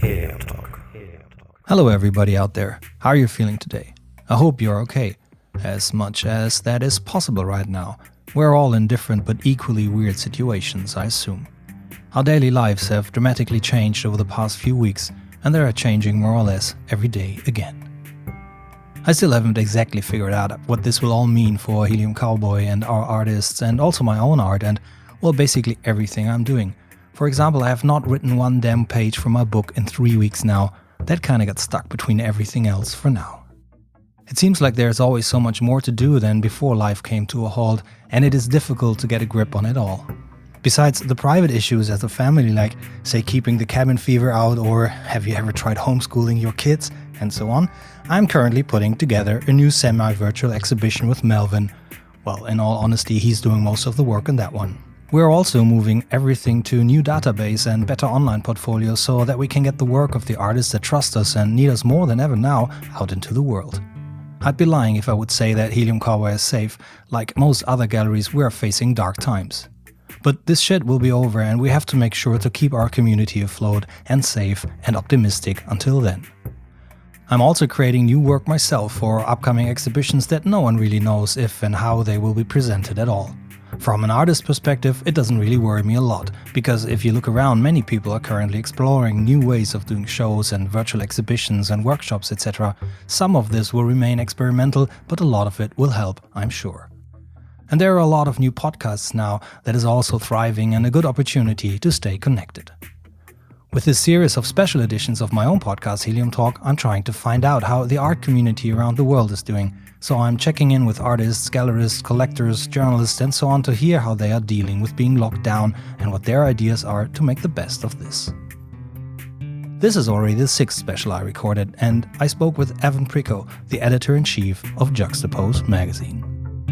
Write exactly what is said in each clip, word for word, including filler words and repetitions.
Helium Talk. Hello everybody out there. How are you feeling today? I hope you're okay, as much as that is possible right now. We're all in different but equally weird situations, I assume. Our daily lives have dramatically changed over the past few weeks, and they are changing more or less every day again. I still haven't exactly figured out what this will all mean for Helium Cowboy and our artists, and also my own art and, well, basically everything I'm doing. For example, I have not written one damn page for my book in three weeks now. That kinda got stuck between everything else for now. It seems like there's always so much more to do than before life came to a halt, and it is difficult to get a grip on it all. Besides the private issues as a family, like, say, keeping the cabin fever out, or have you ever tried homeschooling your kids, and so on, I'm currently putting together a new semi-virtual exhibition with Melvin. Well, in all honesty, he's doing most of the work on that one. We're also moving everything to a new database and better online portfolio so that we can get the work of the artists that trust us and need us more than ever now out into the world. I'd be lying if I would say that Helium Cowboy is safe. Like most other galleries, we're facing dark times. But this shit will be over, and we have to make sure to keep our community afloat and safe and optimistic until then. I'm also creating new work myself for upcoming exhibitions that no one really knows if and how they will be presented at all. From an artist perspective, it doesn't really worry me a lot, because if you look around, many people are currently exploring new ways of doing shows and virtual exhibitions and workshops, et cetera. Some of this will remain experimental, but a lot of it will help, I'm sure. And there are a lot of new podcasts now that is also thriving, and a good opportunity to stay connected. With this series of special editions of my own podcast, Helium Talk, I'm trying to find out how the art community around the world is doing. So I'm checking in with artists, gallerists, collectors, journalists, and so on to hear how they are dealing with being locked down and what their ideas are to make the best of this. This is already the sixth special I recorded, and I spoke with Evan Prico, the editor-in-chief of Juxtapose magazine.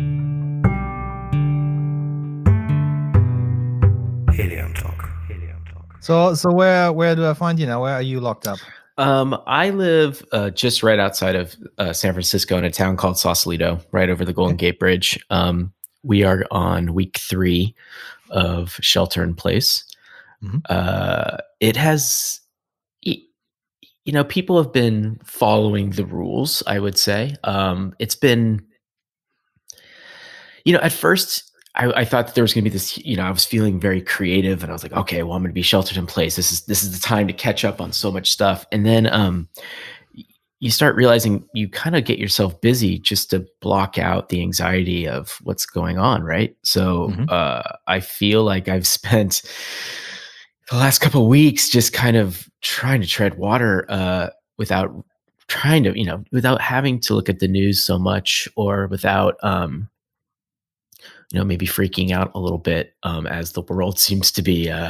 Helium Talk. So, so where where do I find you now? Where are you locked up? Um, I live uh, just right outside of uh, San Francisco in a town called Sausalito, right over the Golden okay. Gate Bridge. Um, we are on week three of shelter in place. Mm-hmm. Uh, it has, you know, people have been following the rules, I would say. Um, it's been, you know, at first, I, I thought that there was going to be this, you know, I was feeling very creative, and I was like, okay, well, I'm going to be sheltered in place. This is, this is the time to catch up on so much stuff. And then um, you start realizing you kind of get yourself busy just to block out the anxiety of what's going on. Right. So mm-hmm. uh, I feel like I've spent the last couple of weeks just kind of trying to tread water uh, without trying to, you know, without having to look at the news so much, or without, um, you know, maybe freaking out a little bit um, as the world seems to be uh,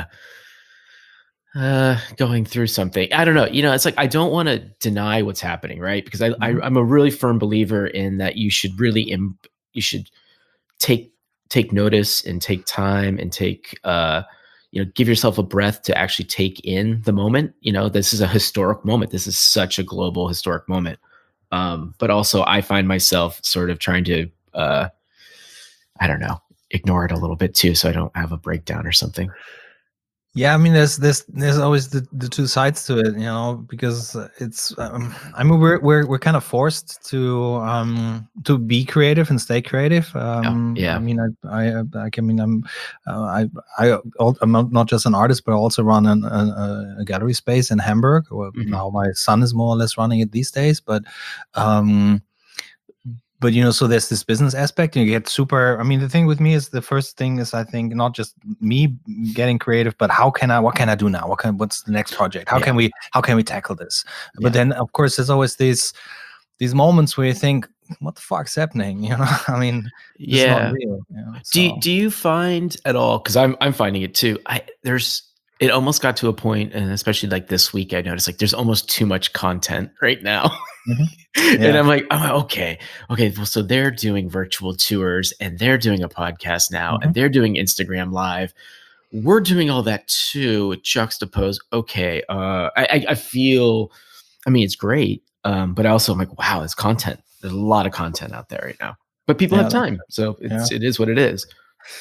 uh, going through something. I don't know. You know, it's like, I don't want to deny what's happening, right? Because I, mm-hmm. I, I'm a really firm believer in that you should really, imp- you should take take notice and take time and take, uh, you know, give yourself a breath to actually take in the moment. You know, this is a historic moment. This is such a global historic moment. Um, but also, I find myself sort of trying to, uh, I don't know, ignore it a little bit too, so I don't have a breakdown or something. Yeah, I mean, there's there's there's always the, the two sides to it, you know, because it's um, I mean we're we're we're kind of forced to um to be creative and stay creative. Um, yeah, yeah. I mean, I I I, I mean I'm uh, I I I'm not just an artist, but I also run an, a, a gallery space in Hamburg. Well, mm-hmm. Now my son is more or less running it these days, but um. But, you know, so there's this business aspect, and you get super, I mean, the thing with me is the first thing is, I think, not just me getting creative, but how can I, what can I do now? What can, what's the next project? How yeah. can we, how can we tackle this? But yeah. then, of course, there's always these, these moments where you think, what the fuck's happening? You know, I mean, it's yeah. not real. You know, so. Do you, do you find at all, because I'm, I'm finding it too, I, there's, it almost got to a point, and especially like this week, I noticed like there's almost too much content right now. Mm-hmm. Yeah. And I'm like, oh, okay, okay. Well, so they're doing virtual tours, and they're doing a podcast now, mm-hmm. and they're doing Instagram Live. We're doing all that too. Juxtapose. Okay. Uh, I, I feel, I mean, it's great. Um, but also I'm like, wow, it's content. There's a lot of content out there right now, but people yeah, have time. So it's, yeah. it is what it is.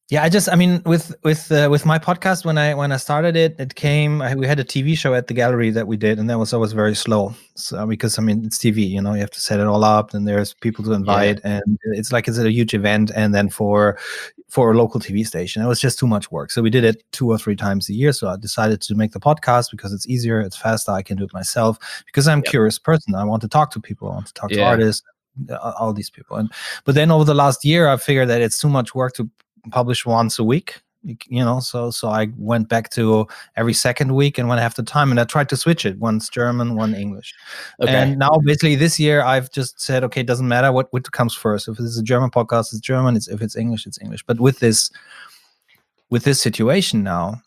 Yeah, I just, I mean, with with uh, with my podcast, when I when I started it, it came. I, we had a T V show at the gallery that we did, and that was always very slow. So because I mean, it's T V, you know, you have to set it all up, and there's people to invite, yeah. and it's like it's a huge event. And then for for a local T V station, it was just too much work. So we did it two or three times a year. So I decided to make the podcast because it's easier, it's faster. I can do it myself because I'm a yep. curious person. I want to talk to people. I want to talk yeah. to artists, all these people. And but then over the last year, I figured that it's too much work to publish once a week, you know, so so I went back to every second week, and when I have the time, and I tried to switch it, once German, one English. Okay. And now basically this year I've just said, okay, it doesn't matter what, what comes first. If it's a German podcast, it's German. It's if it's English, it's English. But with this with this situation now,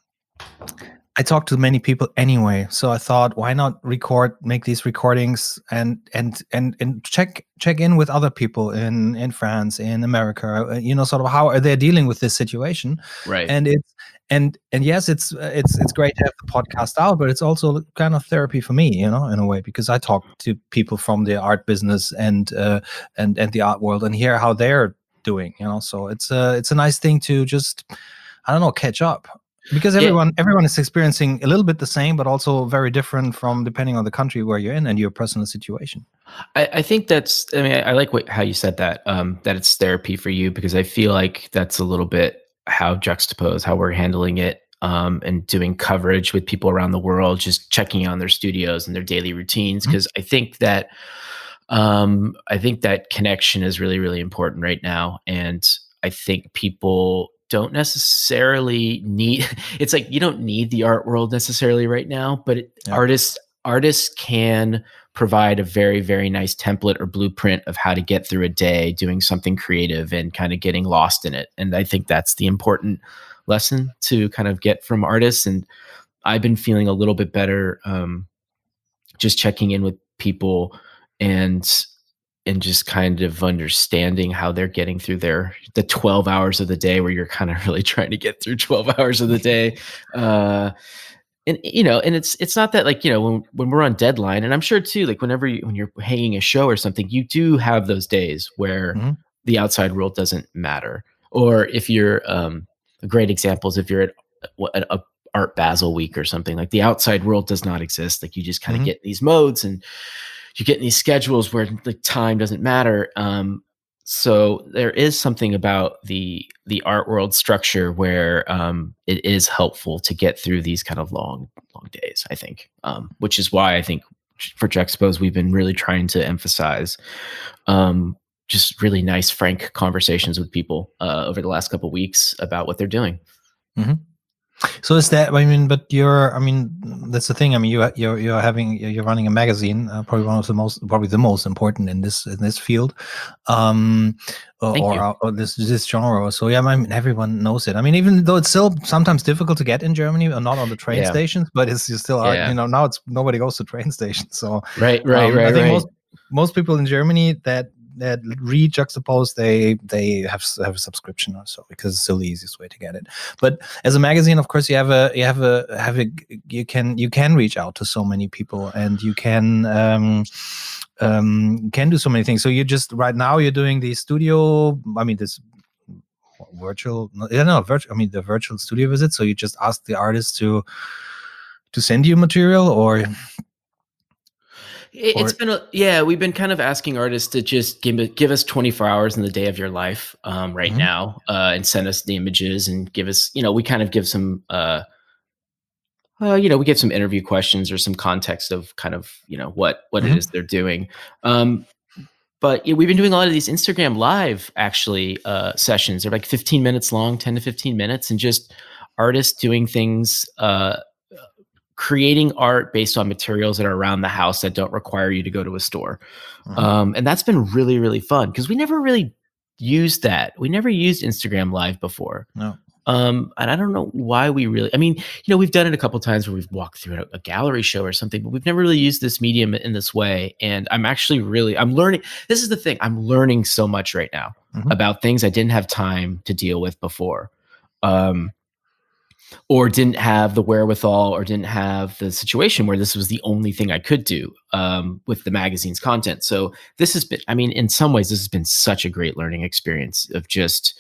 I talk to many people anyway, so I thought, why not record, make these recordings, and and and and check check in with other people in in France, in America, you know, sort of how are they dealing with this situation, right? And it's and and yes, it's it's it's great to have the podcast out, but it's also kind of therapy for me, you know, in a way, because I talk to people from the art business and uh, and and the art world and hear how they're doing, you know. So it's a it's a nice thing to just, I don't know, catch up. Because everyone yeah. everyone is experiencing a little bit the same, but also very different from depending on the country where you're in and your personal situation. I, I think that's, I mean, I, I like what, how you said that, um, that it's therapy for you, because I feel like that's a little bit how Juxtapose, how we're handling it, um, and doing coverage with people around the world, just checking on their studios and their daily routines. Because mm-hmm. I think that, um, I think that connection is really, really important right now. And I think people don't necessarily need, it's like you don't need the art world necessarily right now, but it, yeah. artists artists can provide a very, very nice template or blueprint of how to get through a day doing something creative and kind of getting lost in it. And I think that's the important lesson to kind of get from artists. And I've been feeling a little bit better, um, just checking in with people and and just kind of understanding how they're getting through their the twelve hours of the day where you're kind of really trying to get through twelve hours of the day. Uh, and, you know, and it's, it's not that, like, you know, when, when we're on deadline, and I'm sure too, like whenever you, when you're hanging a show or something, you do have those days where mm-hmm. the outside world doesn't matter. Or if you're, um, a great example is if you're at a, a Art Basel week or something, like the outside world does not exist. Like you just kind of mm-hmm. get in these modes and you get in these schedules where the time doesn't matter. Um, so there is something about the the art world structure where um, it is helpful to get through these kind of long, long days, I think, um, which is why I think for Juxtapose, we've been really trying to emphasize um, just really nice, frank conversations with people uh, over the last couple of weeks about what they're doing. Mm-hmm. So is that, I mean, but you're, I mean, that's the thing. I mean, you, you're, you're having, you're running a magazine, uh, probably one of the most, probably the most important in this, in this field, um, or, or, or this, this genre. So yeah, I mean, everyone knows it. I mean, even though it's still sometimes difficult to get in Germany or not on the train yeah. stations, but it's you still, yeah. you know, now it's, nobody goes to train stations. So right, right, um, right. I think right. most, most people in Germany that, that read Juxtapose, they they have have a subscription or so, because it's still the easiest way to get it. But as a magazine, of course, you have a you have a have a you can you can reach out to so many people, and you can um um can do so many things. So you just right now you're doing the studio. I mean this virtual. Yeah, no, virtual. I mean the virtual studio visit. So you just ask the artist to to send you material, or. It, it's been a, yeah, we've been kind of asking artists to just give give us twenty-four hours in the day of your life um, right mm-hmm. now uh, and send us the images and give us, you know, we kind of give some, uh, uh, you know, we give some interview questions or some context of kind of, you know, what, what mm-hmm. it is they're doing. Um, but yeah, we've been doing a lot of these Instagram live actually uh, sessions. They're like fifteen minutes long, ten to fifteen minutes, and just artists doing things, uh, creating art based on materials that are around the house that don't require you to go to a store. Mm-hmm. Um, and that's been really, really fun because we never really used that. We never used Instagram Live before. No. Um, and I don't know why we really, I mean, you know, we've done it a couple of times where we've walked through a, a gallery show or something, but we've never really used this medium in this way. And I'm actually really, I'm learning, this is the thing, I'm learning so much right now mm-hmm. about things I didn't have time to deal with before. Um, or didn't have the wherewithal or didn't have the situation where this was the only thing I could do um, with the magazine's content. So this has been, I mean, in some ways, this has been such a great learning experience of just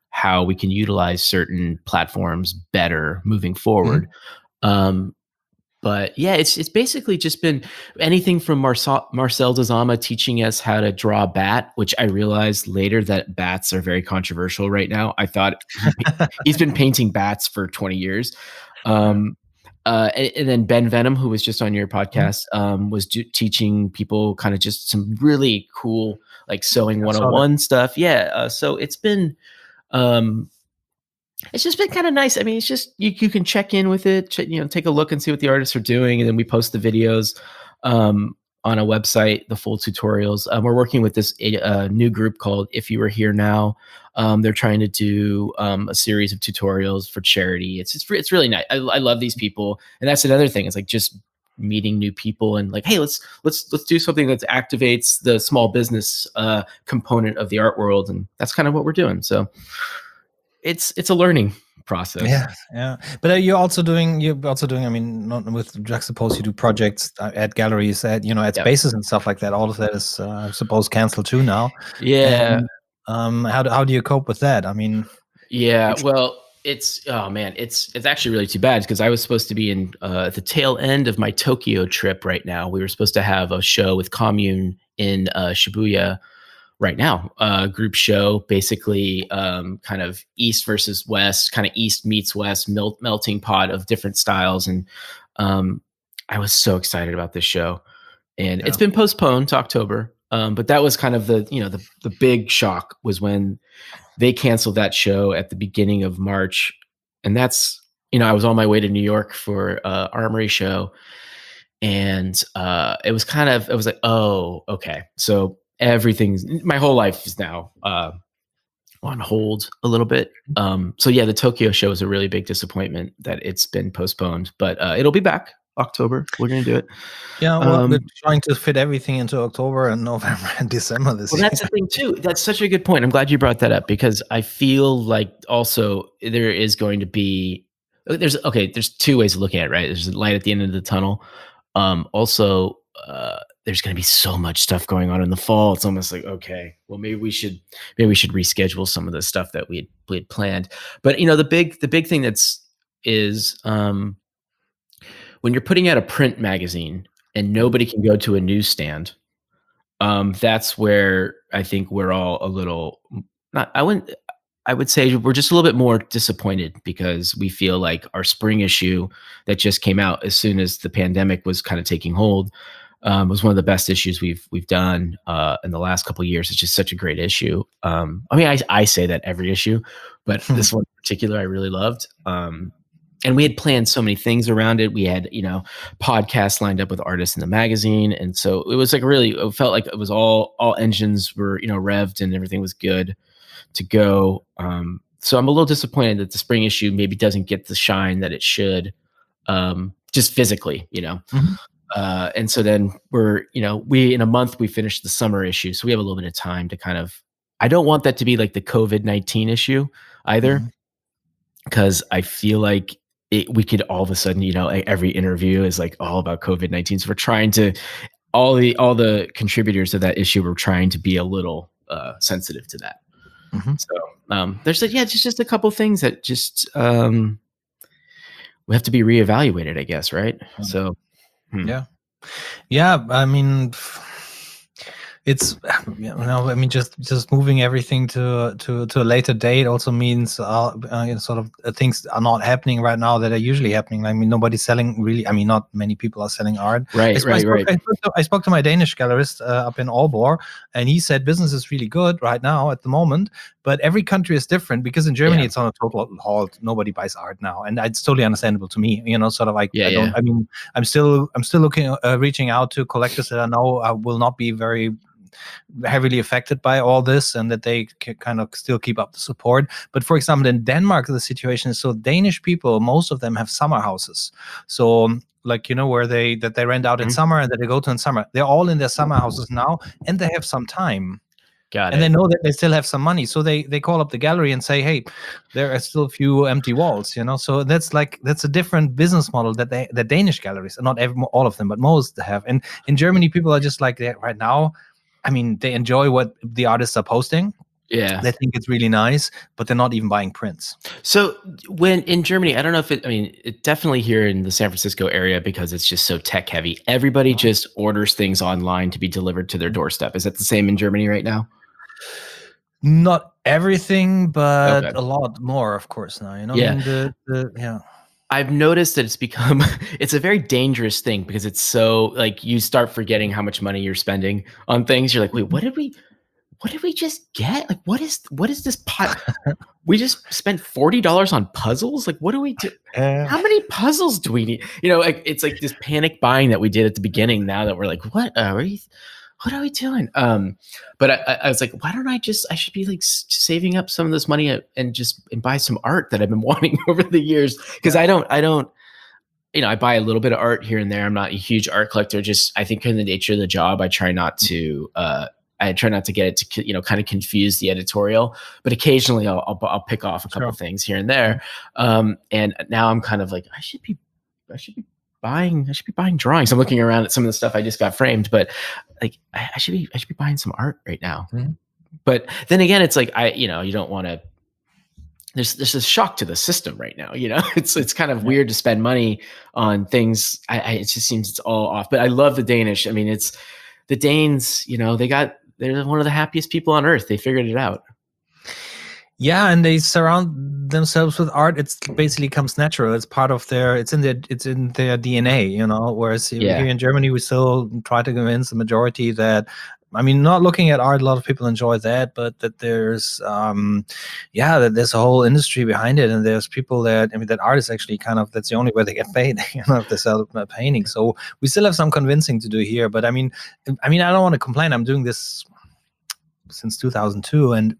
how we can utilize certain platforms better moving forward. Mm-hmm. Um, But yeah, it's it's basically just been anything from Marcel, Marcel Dezama teaching us how to draw a bat, which I realized later that bats are very controversial right now. I thought he, he's been painting bats for twenty years. Um, uh, and, and then Ben Venom, who was just on your podcast, um, was do, teaching people kind of just some really cool like sewing one oh one stuff. Yeah. Uh, so it's been... Um, It's just been kind of nice. I mean, it's just you, you can check in with it, ch- you know, take a look and see what the artists are doing, and then we post the videos um, on a website, the full tutorials. Um, we're working with this uh, new group called If You Were Here Now. Um, they're trying to do um, a series of tutorials for charity. It's it's it's really nice. I, I love these people, and that's another thing. It's like just meeting new people and like, hey, let's let's let's do something that activates the small business uh, component of the art world, and that's kind of what we're doing. So. It's it's a learning process. Yeah, yeah. But are you also doing? You're also doing. I mean, not with Juxtapose. You do projects at galleries, at you know, at yep. spaces and stuff like that. All of that is, uh, I suppose, canceled too now. Yeah. And, um. How do how do you cope with that? I mean. Yeah. Well, it's oh man, it's it's actually really too bad because I was supposed to be in uh, the tail end of my Tokyo trip right now. We were supposed to have a show with Commune in uh, Shibuya. Right now, a uh, group show, basically um, kind of East versus West, kind of East meets West, melt, melting pot of different styles. And um, I was so excited about this show. And yeah. It's been postponed to October. Um, but that was kind of the, you know, the, the big shock was when they canceled that show at the beginning of March. And that's, you know, I was on my way to New York for uh Armory show. And uh, it was kind of, it was like, oh, okay. So everything's my whole life is now uh, on hold a little bit. Um, so yeah, the Tokyo show is a really big disappointment that it's been postponed, but uh, it'll be back October. We're going to do it. Yeah. Well, um, we're trying to fit everything into October and November and December this well, year. That's the thing too. That's such a good point. I'm glad you brought that up because I feel like also there is going to be, there's, okay, there's two ways of looking at it, right? There's a light at the end of the tunnel. Um, also, uh, there's going to be so much stuff going on in the fall. It's almost like, okay, well, maybe we should, maybe we should reschedule some of the stuff that we had, we had planned. But you know, the big, the big thing that's is um, when you're putting out a print magazine and nobody can go to a newsstand. Um, that's where I think we're all a little not. I wouldn't. I would say we're just a little bit more disappointed because we feel like our spring issue that just came out as soon as the pandemic was kind of taking hold. Um, was one of the best issues we've we've done uh, in the last couple of years. It's just such a great issue. Um, I mean, I, I say that every issue, but this one in particular I really loved. Um, and we had planned so many things around it. We had, you know, podcasts lined up with artists in the magazine, and so it was like really. It felt like it was all all engines were you know revved and everything was good to go. Um, so I'm a little disappointed that the spring issue maybe doesn't get the shine that it should, um, just physically, you know. Mm-hmm. Uh, and so then we're, you know, we, in a month, we finished the summer issue. So we have a little bit of time to kind of, I don't want that to be like the COVID nineteen issue either. Mm-hmm. Cause I feel like it, we could all of a sudden, you know, every interview is like all about COVID nineteen. So we're trying to, all the, all the contributors to that issue, we're trying to be a little, uh, sensitive to that. Mm-hmm. So, um, there's a, yeah, just, just a couple things that just, um, we have to be reevaluated, I guess. Right. Mm-hmm. So, Hmm. Yeah, yeah. I mean, it's you know, I mean, just just moving everything to to to a later date also means uh, uh, sort of uh, things are not happening right now that are usually happening. I mean, nobody's selling really. I mean, not many people are selling art. Right, I, right, I spoke, right. I spoke, to, I spoke to my Danish gallerist uh, up in Aalborg, and he said business is really good right now at the moment. But every country is different because in Germany yeah. it's on a total halt. Nobody buys art now, and it's totally understandable to me. You know, sort of like yeah, I don't. Yeah. I mean, I'm still I'm still looking, uh, reaching out to collectors that I know uh, will not be very heavily affected by all this, and that they can kind of still keep up the support. But for example, in Denmark, the situation is so Danish people, most of them have summer houses. So um, like, you know, where they that they rent out in mm-hmm. summer and that they go to in summer. They're all in their summer houses now, and they have some time. Got and it. they know that they still have some money, so they they call up the gallery and say, hey, there are still a few empty walls, you know. So that's like that's a different business model that they the Danish galleries, not every, all of them, but most have. And in Germany, people are just like that right now. I mean, they enjoy what the artists are posting, Yeah. They think it's really nice, but they're not even buying prints. So when in Germany, I don't know if it, I mean, it definitely here in the San Francisco area, because it's just so tech heavy, everybody just orders things online to be delivered to their doorstep. Is that the same in Germany right now? Not everything, but Okay. a lot more, of course, now. You know, Yeah. I mean, the, the yeah. I've noticed that it's become, it's a very dangerous thing because it's so like you start forgetting how much money you're spending on things. You're like, wait, what did we, what did we just get? Like, what is, what is this pot? We just spent forty dollars on puzzles. Like, what do we do? Uh, How many puzzles do we need? You know, like it's like this panic buying that we did at the beginning. Now that we're like, what are we, what are we doing? Um, but I, I was like, why don't I just, I should be like s- saving up some of this money and just and buy some art that I've been wanting over the years. Cause I don't, I don't, you know, I buy a little bit of art here and there. I'm not a huge art collector. Just, I think in the nature of the job, I try not to, uh, I try not to get it to, you know, kind of confuse the editorial, but occasionally I'll, I'll, I'll pick off a couple Sure. things here and there. Um, and now I'm kind of like, I should be, I should be buying, I should be buying drawings. I'm looking around at some of the stuff I just got framed, but like, I, I should be, I should be buying some art right now. Mhm. But then again, it's like, I, you know, you don't want to, there's, there's a shock to the system right now. You know, it's, it's kind of weird to spend money on things. I, I, it just seems it's all off, but I love the Danish. I mean, it's the Danes, you know, they got, they're one of the happiest people on earth. They figured it out. Yeah, and they surround themselves with art. It's basically comes natural. It's part of their. It's in their. It's in their D N A. You know. Whereas Yeah. here in Germany, we still try to convince the majority that. I mean, not looking at art, a lot of people enjoy that, but that there's, um, yeah, that there's a whole industry behind it, and there's people that, I mean, that art is actually kind of that's the only way they get paid, you know, if they sell a painting. So we still have some convincing to do here. But I mean, I mean, I don't want to complain. I'm doing this since two thousand two, and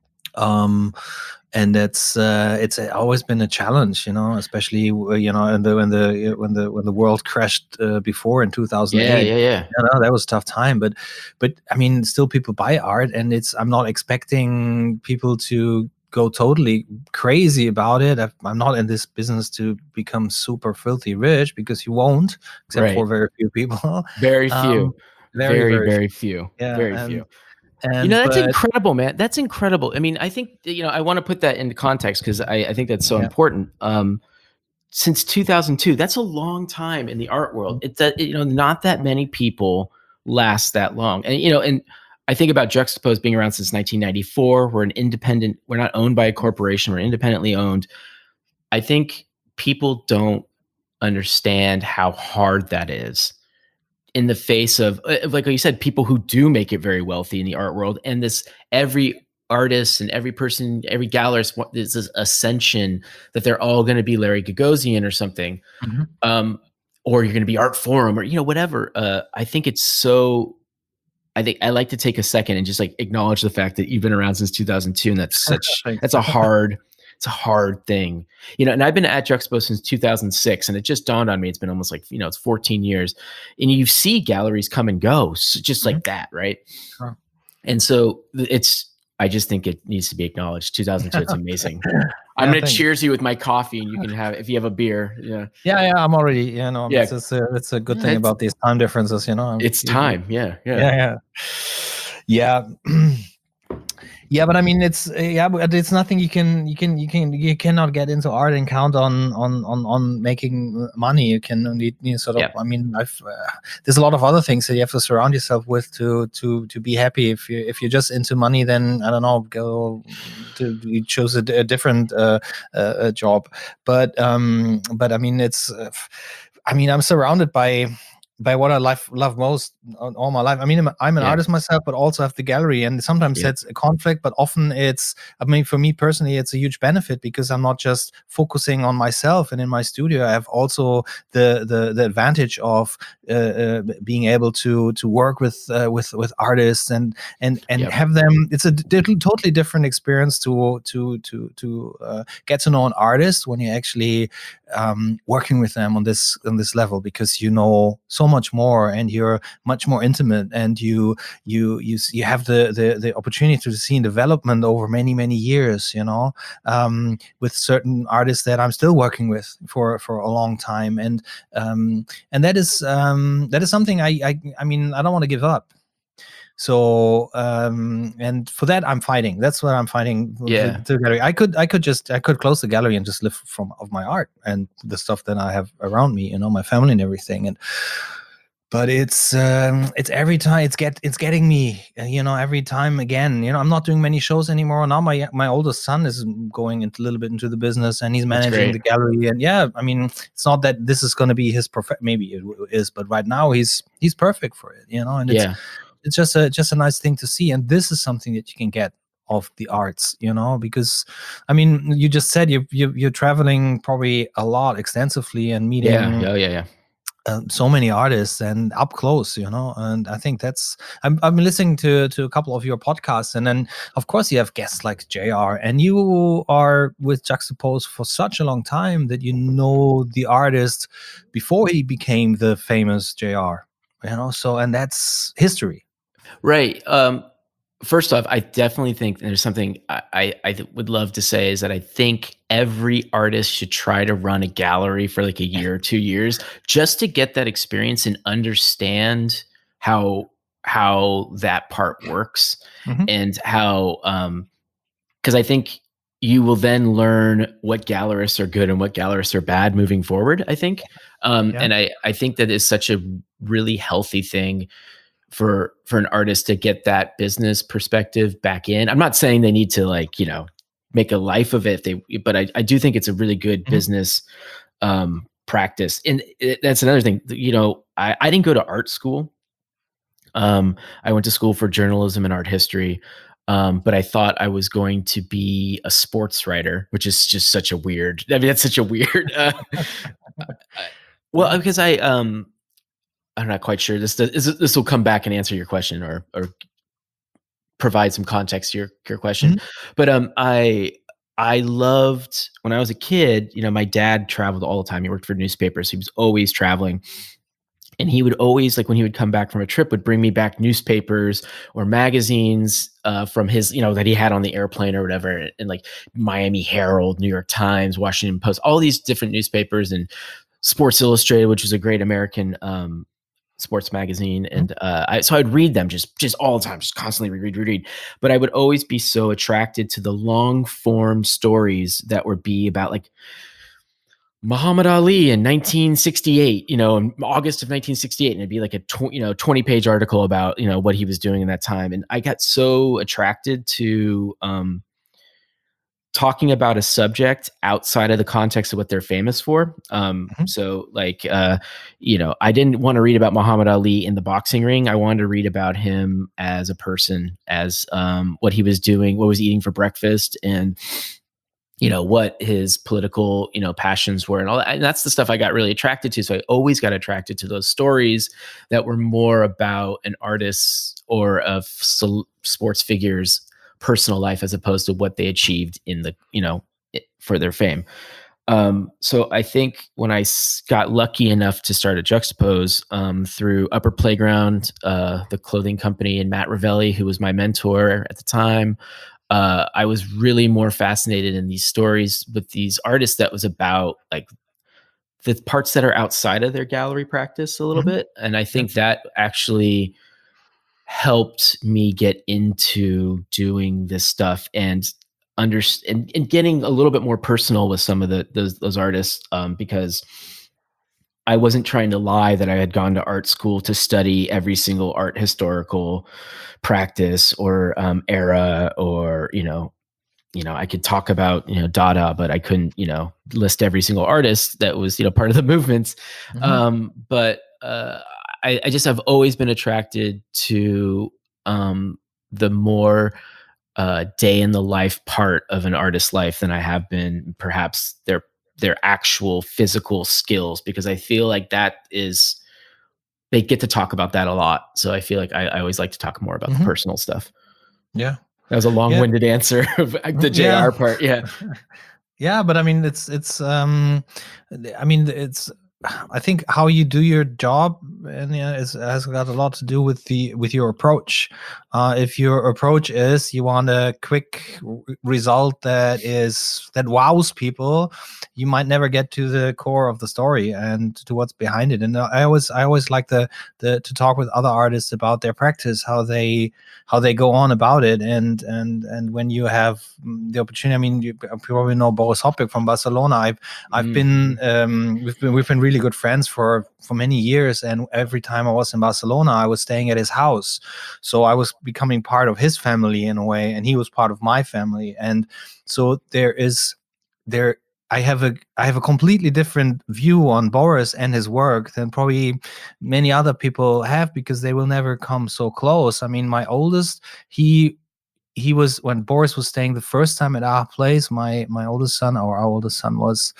um and it's uh it's always been a challenge, you know, especially uh, you know, in the when the when the when the world crashed uh, before in two thousand eight. Yeah, yeah, yeah. You know, that was a tough time, but but I mean, still people buy art, and it's I'm not expecting people to go totally crazy about it. I've, I'm not in this business to become super filthy rich, because you won't, except Right. for very few people. Very few. Um, very, very, very, very few. Yeah, very and- few. And You know, that's but- incredible, man. That's incredible. I mean, I think, you know, I want to put that into context because I, I think that's so Yeah. important. Um, since two thousand two, that's a long time in the art world. It's that, you know, not that many people last that long. And, you know, and I think about Juxtapose being around since nineteen ninety-four. We're an independent, we're not owned by a corporation, we're independently owned. I think people don't understand how hard that is in the face of, uh, like you said, people who do make it very wealthy in the art world, and this every artist and every person, every gallerist, wa- there's this ascension that they're all going to be Larry Gagosian or something, Mhm. um, or you're going to be Art Forum or you know whatever. Uh, I think it's so. I think I like to take a second and just like acknowledge the fact that you've been around since two thousand two, and that's such Thanks. that's a hard. It's a hard thing, you know, and I've been at Juxtapose since two thousand six, and it just dawned on me. It's been almost like, you know, it's fourteen years, and you see galleries come and go so just like that. Right. Sure. And so th- it's, I just think it needs to be acknowledged. two thousand two, it's amazing. I'm Yeah, going to thanks. cheers you with my coffee, and you can have, if you have a beer. Yeah. Yeah, yeah, I'm already, you know, Yeah. it's, it's a, it's a good Yeah, thing it's- about these time differences, you know. I'm- It's you- time. Yeah. Yeah. Yeah, yeah, yeah. Yeah, but I mean, it's uh, yeah, but it's nothing you can you can you can you cannot get into art and count on on on on making money. You can only you know, sort of. Yeah. I mean, I've uh, there's a lot of other things that you have to surround yourself with to to to be happy. If you if you're just into money, then I don't know, go to you choose a, a different uh, uh, uh, job. But um, but I mean, it's. Uh, I mean, I'm surrounded by. by what I love, love most all all my life. I mean, I'm, I'm an Yeah. artist myself, but also have the gallery, and sometimes Yeah. that's a conflict, but often it's, I mean, for me personally, it's a huge benefit because I'm not just focusing on myself and in my studio. I have also the the, the advantage of uh, uh, being able to to work with uh, with with artists and and and Yep. have them. It's a d- totally different experience to to to to uh, get to know an artist when you're actually um, working with them on this on this level, because you know so much more and you're much more intimate, and you you you s- you have the the, the opportunity to see development over many many years, you know, um, with certain artists that I'm still working with for for a long time, and um, and that is um, that is something I I, I mean I don't want to give up. So um, and for that I'm fighting. That's what I'm fighting. with Yeah. the, the gallery. I could I could just I could close the gallery and just live from of my art and the stuff that I have around me, you know, my family and everything. And but it's um, it's every time it's get it's getting me, uh, you know, every time again. You know, I'm not doing many shows anymore. Now my my oldest son is going into a little bit into the business, and he's That's managing great. the gallery. And yeah, I mean, it's not that this is going to be his prof. Maybe it w- is, but right now he's he's perfect for it. You know, and it's Yeah. it's just a just a nice thing to see. And this is something that you can get of the arts, you know, because I mean, you just said you you you're traveling probably a lot extensively and meeting Yeah. Yeah. Yeah. Yeah. um, so many artists and up close, you know. And I think that's I'm I'm listening to to a couple of your podcasts, and then of course you have guests like J R, and you are with Juxtapose for such a long time that you know the artist before he became the famous J R, you know. So and that's history. Right. Um, first off, I definitely think there's something I, I, I th- would love to say is that I think every artist should try to run a gallery for like a year or two years just to get that experience and understand how how that part works Mhm. and how um because I think you will then learn what gallerists are good and what gallerists are bad moving forward, I think. Um, Yeah. and I, I think that is such a really healthy thing for for an artist to get that business perspective back in. I'm not saying they need to like, you know, make a life of it if they but I, I do think it's a really good Mhm. business um practice. And it, that's another thing. You know, I, I didn't go to art school. Um, I went to school for journalism and art history. Um, but I thought I was going to be a sports writer, which is just such a weird. I mean, that's such a weird. Uh, I- well, because I um, I'm not quite sure. This this this will come back and answer your question, or or provide some context to your your question. Mhm. But um, I I loved when I was a kid. You know, my dad traveled all the time. He worked for newspapers. So he was always traveling. And he would always, like when he would come back from a trip, would bring me back newspapers or magazines uh, from his, you know, that he had on the airplane or whatever, and, and like Miami Herald, New York Times, Washington Post, all these different newspapers, and Sports Illustrated, which is a great American um, sports magazine. And uh, I, so I'd read them just just all the time, just constantly read, read, read, read. But I would always be so attracted to the long form stories that would be about like Muhammad Ali in nineteen sixty-eight, you know, in August of nineteen sixty-eight, and it'd be like a tw- you know twenty page article about you know what he was doing in that time, and I got so attracted to um, talking about a subject outside of the context of what they're famous for. Um, Mhm. so, like, uh, you know, I didn't want to read about Muhammad Ali in the boxing ring. I wanted to read about him as a person, as um, what he was doing, what was he eating for breakfast, and you know, what his political, you know, passions were and all that. And that's the stuff I got really attracted to. So I always got attracted to those stories that were more about an artist's or of sol- sports figures' personal life as opposed to what they achieved in the, you know, it, for their fame. Um, so I think when I s- got lucky enough to start at Juxtapose um, through Upper Playground, uh, the clothing company, and Matt Ravelli, who was my mentor at the time, uh, I was really more fascinated in these stories with these artists that was about like the parts that are outside of their gallery practice a little Mhm. bit. And I think that actually helped me get into doing this stuff and under and, and getting a little bit more personal with some of the those those artists um, because I wasn't trying to lie that I had gone to art school to study every single art historical practice or um, era, or you know, you know, I could talk about you know Dada, but I couldn't you know list every single artist that was you know part of the movements. Mhm. Um, but uh, I, I just have always been attracted to um, the more uh, day in the life part of an artist's life than I have been perhaps their their actual physical skills, because I feel like that is they get to talk about that a lot. So I feel like I, I always like to talk more about the Mhm. personal stuff. Yeah. That was a long-winded answer of the Mm, J R yeah. part. Yeah. Yeah, but I mean, it's it's. Um, I mean, it's. I think how you do your job, and yeah, is, has got a lot to do with the with your approach. Uh, if your approach is you want a quick r- result that is that wows people, you might never get to the core of the story and to what's behind it. And I always I always like the the to talk with other artists about their practice, how they how they go on about it, and and and when you have the opportunity. I mean, you probably know Boris Hoppig from Barcelona. I've I've mm. been um, we've been we've been really good friends for for many years, and every time I was in Barcelona, I was staying at his house, so I was becoming part of his family in a way, and he was part of my family. And so there is there I have a I have a completely different view on Boris and his work than probably many other people have, because they will never come so close. I mean, my oldest, he he was, when Boris was staying the first time at our place, my my oldest son, or our oldest son was,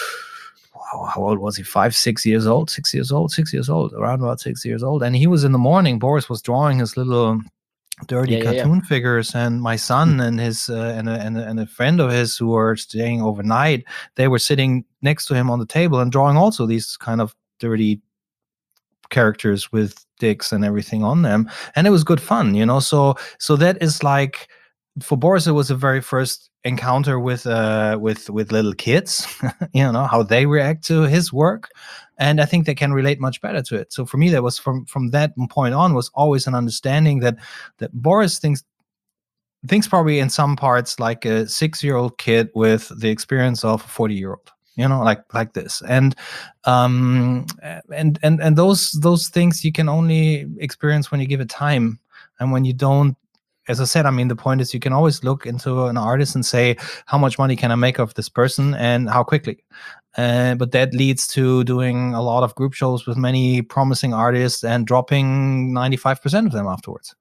wow, how old was he? Five, six years old, six years old, six years old, around about six years old. And he was in the morning, Boris was drawing his little dirty yeah, cartoon yeah, yeah. figures, and my son and his uh, and, a, and, a, and a friend of his who were staying overnight, they were sitting next to him on the table and drawing also these kind of dirty characters with dicks and everything on them, and it was good fun, you know. So so that is like, for Boris, it was a very first encounter with uh with with little kids, you know, how they react to his work, and I think they can relate much better to it. So for me, that was from from that point on was always an understanding that that Boris thinks thinks probably in some parts like a six-year-old kid with the experience of a forty-year-old. You know, like like this, and um, and and and those those things you can only experience when you give it time, and when you don't. As I said, I mean, the point is you can always look into an artist and say, how much money can I make of this person and how quickly? Uh, but that leads to doing a lot of group shows with many promising artists and dropping ninety-five percent of them afterwards,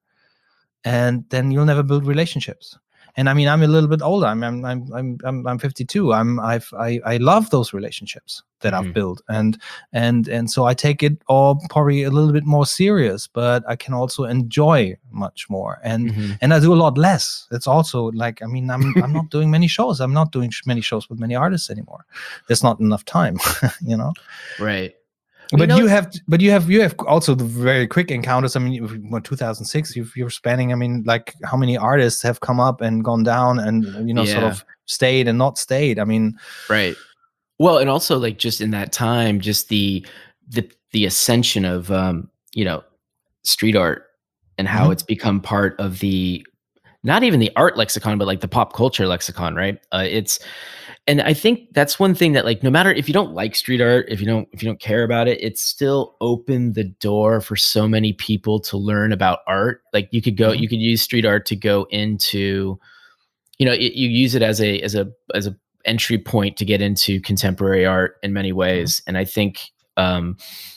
and then you'll never build relationships. And I mean, I'm a little bit older. I'm I'm I'm I'm I'm fifty-two. I'm I've I I love those relationships that mm-hmm. I've built, and and and so I take it all probably a little bit more serious, but I can also enjoy much more, and mm-hmm. and I do a lot less. It's also like, I mean, I'm I'm not doing many shows. I'm not doing many shows with many artists anymore. There's not enough time, you know. Right. But you, know, you have, but you have, you have also the very quick encounters. I mean, in two thousand six, you've, you're spanning. I mean, like how many artists have come up and gone down, and you know, yeah. sort of stayed and not stayed. I mean, right. Well, and also like just in that time, just the the the ascension of um, you know, street art and how mm-hmm. it's become part of the, not even the art lexicon, but like the pop culture lexicon, right? Uh, it's. And I think that's one thing that, like, no matter if you don't like street art, if you don't if you don't care about it, it's still opened the door for so many people to learn about art. Like you could go, mm-hmm. you could use street art to go into, you know, it, you use it as a as a as a entry point to get into contemporary art in many ways. Mm-hmm. And I think um,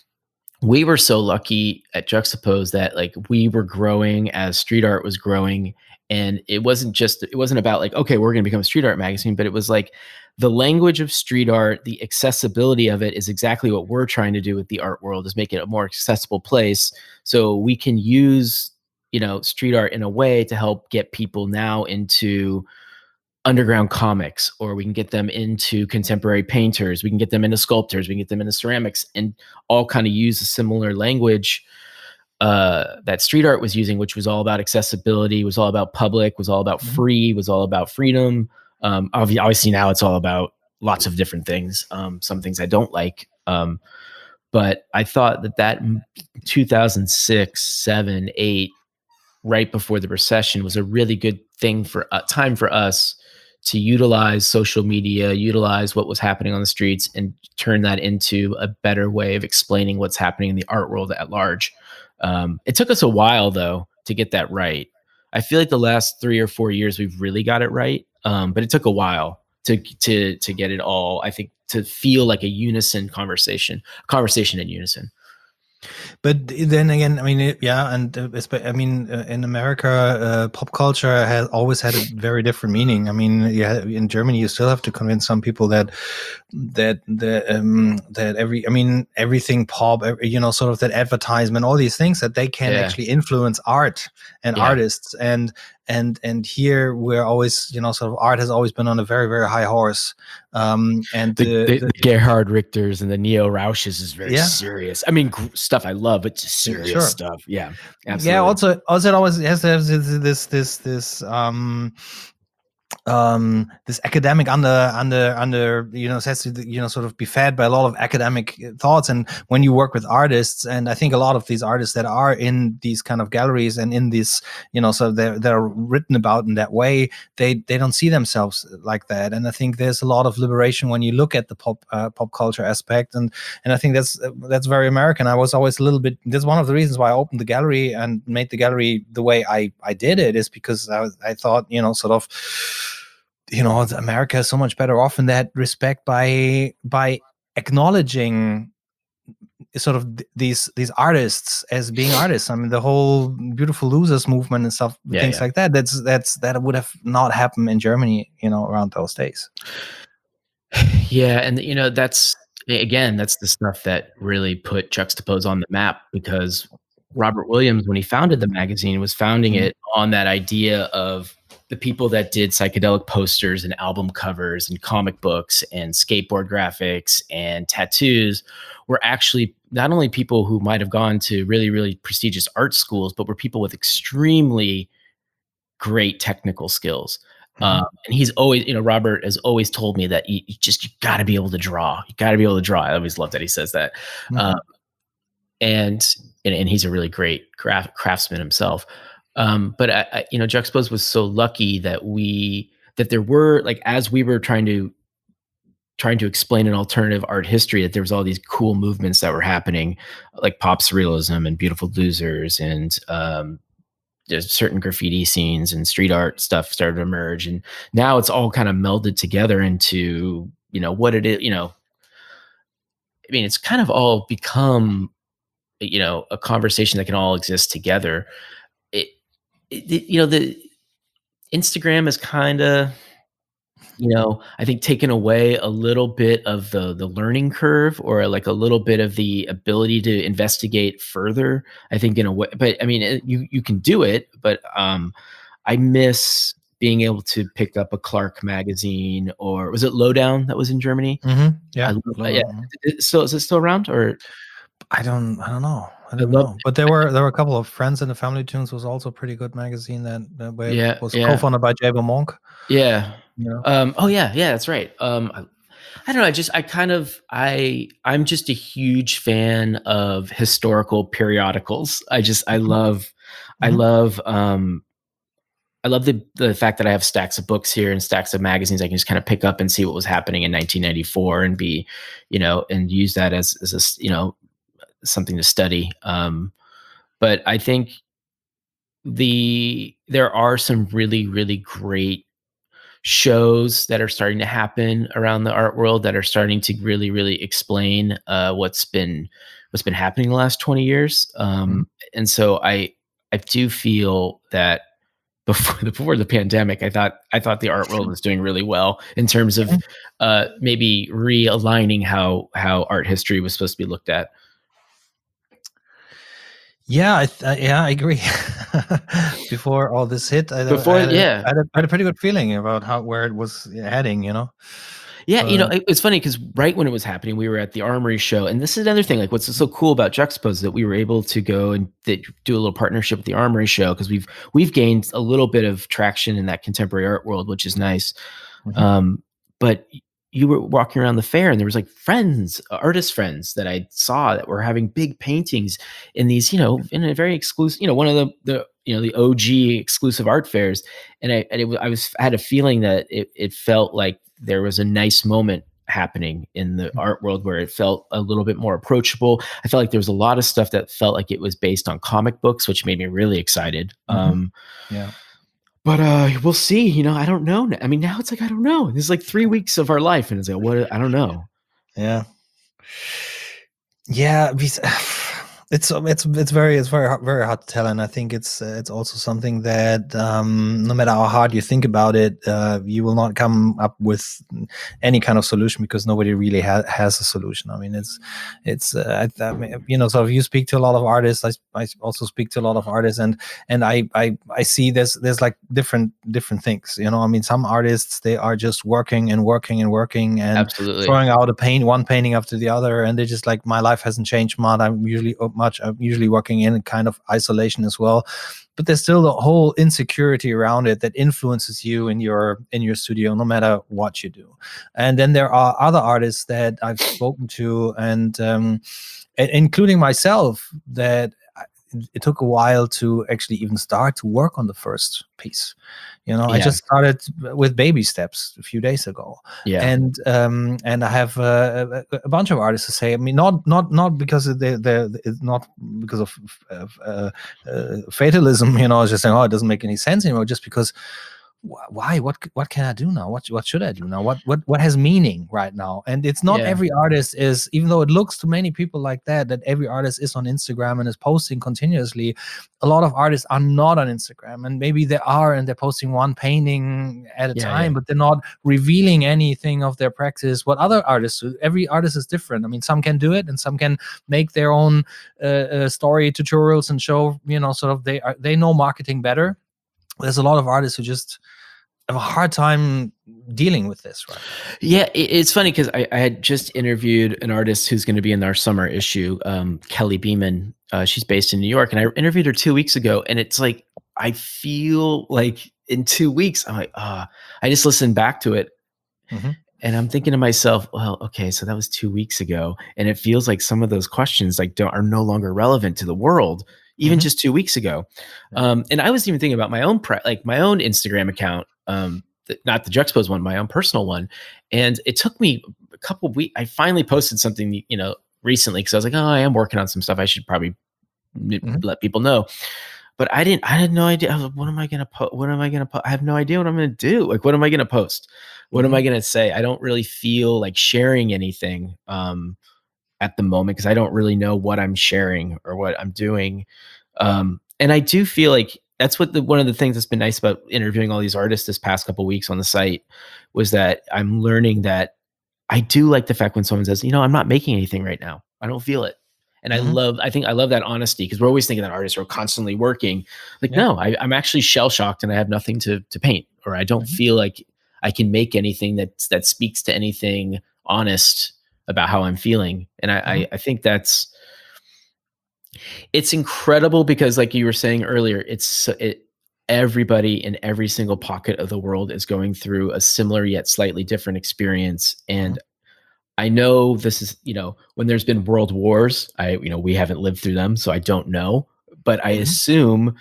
we were so lucky at Juxtapose that like we were growing as street art was growing. And it wasn't just, it wasn't about like, okay, we're going to become a street art magazine, but it was like the language of street art, the accessibility of it is exactly what we're trying to do with the art world, is make it a more accessible place. So we can use, you know, street art in a way to help get people now into underground comics, or we can get them into contemporary painters. We can get them into sculptors. We can get them into ceramics, and all kind of use a similar language uh, that street art was using, which was all about accessibility, was all about public, was all about mm-hmm. free, was all about freedom. Um, obviously now it's all about lots of different things. Um, some things I don't like. Um, but I thought that that two thousand six, seven, eight, right before the recession, was a really good thing for uh, time for us to utilize social media, utilize what was happening on the streets, and turn that into a better way of explaining what's happening in the art world at large. Um, it took us a while, though, to get that right. I feel like the last three or four years we've really got it right, um, but it took a while to to to get it all. I think to feel like a unison conversation, conversation in unison. But then again, I mean, it, yeah, and uh, I mean, uh, in America, uh, pop culture has always had a very different meaning. I mean, yeah, in Germany, you still have to convince some people that that that um, that every, I mean, everything pop, every, you know, sort of that advertisement, all these things, that they can yeah. actually influence art and yeah. artists. And and and here we're always, you know, sort of art has always been on a very very high horse. Um, and the, the, the, the, the Gerhard Richters and the Neo Rausches is very yeah. serious. I mean, gr- stuff I love, but just serious sure. stuff. Yeah, absolutely. Yeah. Also, also, it always has to have this this this this um. um, this academic under under under you know has to you know sort of be fed by a lot of academic thoughts. And when you work with artists, and I think a lot of these artists that are in these kind of galleries and in this you know so they're they're written about in that way, they they don't see themselves like that. And I think there's a lot of liberation when you look at the pop uh, pop culture aspect, and and I think that's that's very American. I was always a little bit. That's one of the reasons why I opened the gallery and made the gallery the way I I did it, is because I I thought you know sort of. You know, America is so much better off in that respect by by acknowledging sort of th- these these artists as being artists. I mean, the whole Beautiful Losers movement and stuff, Yeah, things yeah. like that. That's that's that would have not happened in Germany, you know, around those days. Yeah, and you know that's again that's the stuff that really put Juxtapose on the map, because Robert Williams, when he founded the magazine, was founding Mhm. it on that idea of the people that did psychedelic posters and album covers and comic books and skateboard graphics and tattoos were actually not only people who might have gone to really, really prestigious art schools, but were people with extremely great technical skills. Mhm. Um, and he's always, you know, Robert has always told me that you, you just, you got to be able to draw. You got to be able to draw. I always love that he says that. Mhm. Um, and, and and he's a really great craft, craftsman himself. Um, but I, I, you know, Juxtapose was so lucky that we that there were, like, as we were trying to trying to explain an alternative art history, that there was all these cool movements that were happening, like pop surrealism and Beautiful Losers, and um, there's certain graffiti scenes and street art stuff started to emerge, and now it's all kind of melded together into, you know, what it is. You know, I mean, it's kind of all become, you know, a conversation that can all exist together. It, it you know, the Instagram is kind of, you know, I think taken away a little bit of the the learning curve, or like a little bit of the ability to investigate further. I think in a way, but I mean, it, you you can do it, but um, I miss being able to pick up a Clark magazine, or was it Lowdown that was in Germany? Mhm. Yeah. I love, Love yeah. it. Mhm. It- Still, is it still around? Or I don't I don't know. I I don't love, know. But there were there were a couple of Friends and the Family Tunes was also a pretty good magazine that, that way yeah, was yeah, co-founded by Jay Monk. yeah. You know. Um, oh yeah, yeah, that's right. Um, I, I don't know. I just, I kind of, I, I'm just a huge fan of historical periodicals. I just, I Mhm. love, I Mhm. love, um, I love the the fact that I have stacks of books here and stacks of magazines I can just kind of pick up and see what was happening in nineteen ninety-four and be, you know, and use that as as a s- you know, something to study. Um, but I think the there are some really really great shows that are starting to happen around the art world that are starting to really really explain uh, what's been what's been happening the last twenty years. Um, and so I I do feel that before the before the pandemic, I thought I thought the art world was doing really well in terms of Mhm. uh, maybe realigning how how art history was supposed to be looked at. Yeah, I th- uh, yeah, I agree. Before all this hit, I, I, Before, had a, yeah, I, had a, I had a pretty good feeling about how where it was heading. You know. yeah, you know, But it, it's funny because right when it was happening, we were at the Armory show, and this is another thing. Like, what's so cool about Juxtapose, that we were able to go and th- do a little partnership with the Armory show, because we've we've gained a little bit of traction in that contemporary art world, which is nice. Mhm. Um, but y- you were walking around the fair, and there was like friends, uh, artist friends that I saw that were having big paintings in these, you know, in a very exclusive, you know, one of the the you know the O G exclusive art fairs, and I and it, wa- I was I had a feeling that it it felt like there was a nice moment happening in the art world where it felt a little bit more approachable. I felt like there was a lot of stuff that felt like it was based on comic books, which made me really excited. Mhm. Um, yeah. but uh, we'll see. You know, I don't know. I mean, now it's like I don't know. This is like three weeks of our life, and it's like, what? I don't know. Yeah. Yeah, we s- it's it's it's very it's very hard, very hard to tell, and I think it's uh, it's also something that um, no matter how hard you think about it, uh, you will not come up with any kind of solution, because nobody really ha- has a solution. I mean, it's it's uh, I, I mean, you know, so if you speak to a lot of artists, I, I also speak to a lot of artists, and and I I I see there's there's like different different things. You know, I mean, some artists, they are just working and working and working and Absolutely. throwing out a paint one painting after the other, and they're just like, my life hasn't changed much. I'm usually much. I'm usually working in kind of isolation as well, but there's still the whole insecurity around it that influences you in your in your studio, no matter what you do. And then there are other artists that I've spoken to, and um, i- including myself, that I- it took a while to actually even start to work on the first piece. You know, I Yeah. just started with baby steps a few days ago, Yeah. and um, and I have uh, a, a bunch of artists to say. I mean, not not not because they they it's not because of of, uh, uh, fatalism. You know, it's just saying, oh, it doesn't make any sense anymore. Just because, wh- why? What c- what can I do now? What what should I do now? What what what has meaning right now? And it's not Yeah. every artist is, even though it looks to many people like that, that every artist is on Instagram and is posting continuously. A lot of artists are not on Instagram, and maybe they are, and they're posting one painting at a Yeah, time, yeah. but they're not revealing anything of their practice. What other artists do? Every artist is different. I mean, some can do it, and some can make their own uh, uh, story tutorials and show, you know, sort of they are they know marketing better. There's a lot of artists who just have a hard time dealing with this, right? Yeah, it, it's funny because I, I had just interviewed an artist who's going to be in our summer issue, um, Kelly Beeman. Uh, she's based in New York, and I interviewed her two weeks ago. And it's like I feel like in two weeks, I'm like, ah, I just listened back to it, Mhm. and I'm thinking to myself, well, okay, so that was two weeks ago, and it feels like some of those questions like don't, are no longer relevant to the world, even Mhm. just two weeks ago. Yeah. Um, and I was even thinking about my own pre- like my own Instagram account. Um, th- not the Juxtapose one, my own personal one. And it took me a couple of weeks. I finally posted something, you know, recently because I was like, oh, I am working on some stuff. I should probably n- Mhm. let people know. But I didn't. I had no idea. I was like, what am I gonna post? What am I gonna post? I have no idea what I'm gonna do. Like, what am I gonna post? What am Mhm. I gonna say? I don't really feel like sharing anything um, at the moment because I don't really know what I'm sharing or what I'm doing. Um, and I do feel like that's what the one of the things that's been nice about interviewing all these artists this past couple weeks on the site was that I'm learning that I do like the fact when someone says, you know, I'm not making anything right now. I don't feel it. And I Mhm. love, I think I love that honesty because we're always thinking that artists are constantly working. Like, Yeah. no, I, I'm actually shell shocked and I have nothing to to paint, or I don't Mhm. feel like I can make anything that that speaks to anything honest about how I'm feeling. And I, Mhm. I, I think that's it's incredible because like you were saying earlier, it's so- it everybody in every single pocket of the world is going through a similar yet slightly different experience. And I know this is, you know, when there's been world wars, I, you know, we haven't lived through them, so I don't know, but I Mhm. assume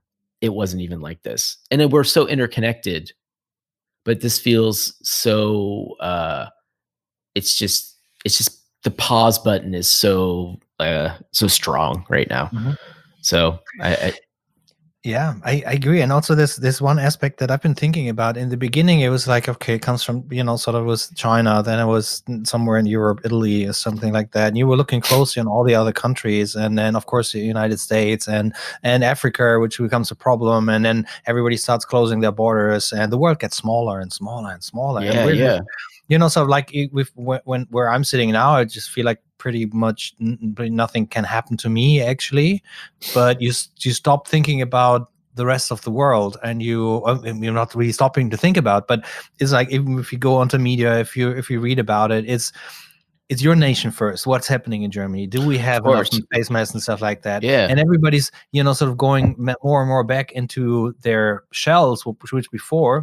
it wasn't even like this. And then we're so interconnected, but this feels so uh it's just it's just the pause button is so uh so strong right now. Mhm. So I, I Yeah, I, I agree. And also this this one aspect that I've been thinking about. In the beginning, it was like, okay, it comes from, you know, sort of was China, then it was somewhere in Europe, Italy, or something like that. And you were looking closely on all the other countries, and then of course the United States and and Africa, which becomes a problem, and then everybody starts closing their borders, and the world gets smaller and smaller and smaller. And yeah, we're just, yeah. you know, sort of like it- with when, when where I'm sitting now, I just feel like pretty much n- pretty nothing can happen to me actually. But you s- you stop thinking about the rest of the world, and you uh, and you're not really stopping to think about. But it's like, even if you go onto media, if you if you read about it, it's it's your nation first. What's happening in Germany? Do we Of have enough course. face masks and stuff like that? Yeah. And everybody's, you know, sort of going ma- more and more back into their shells, which which before,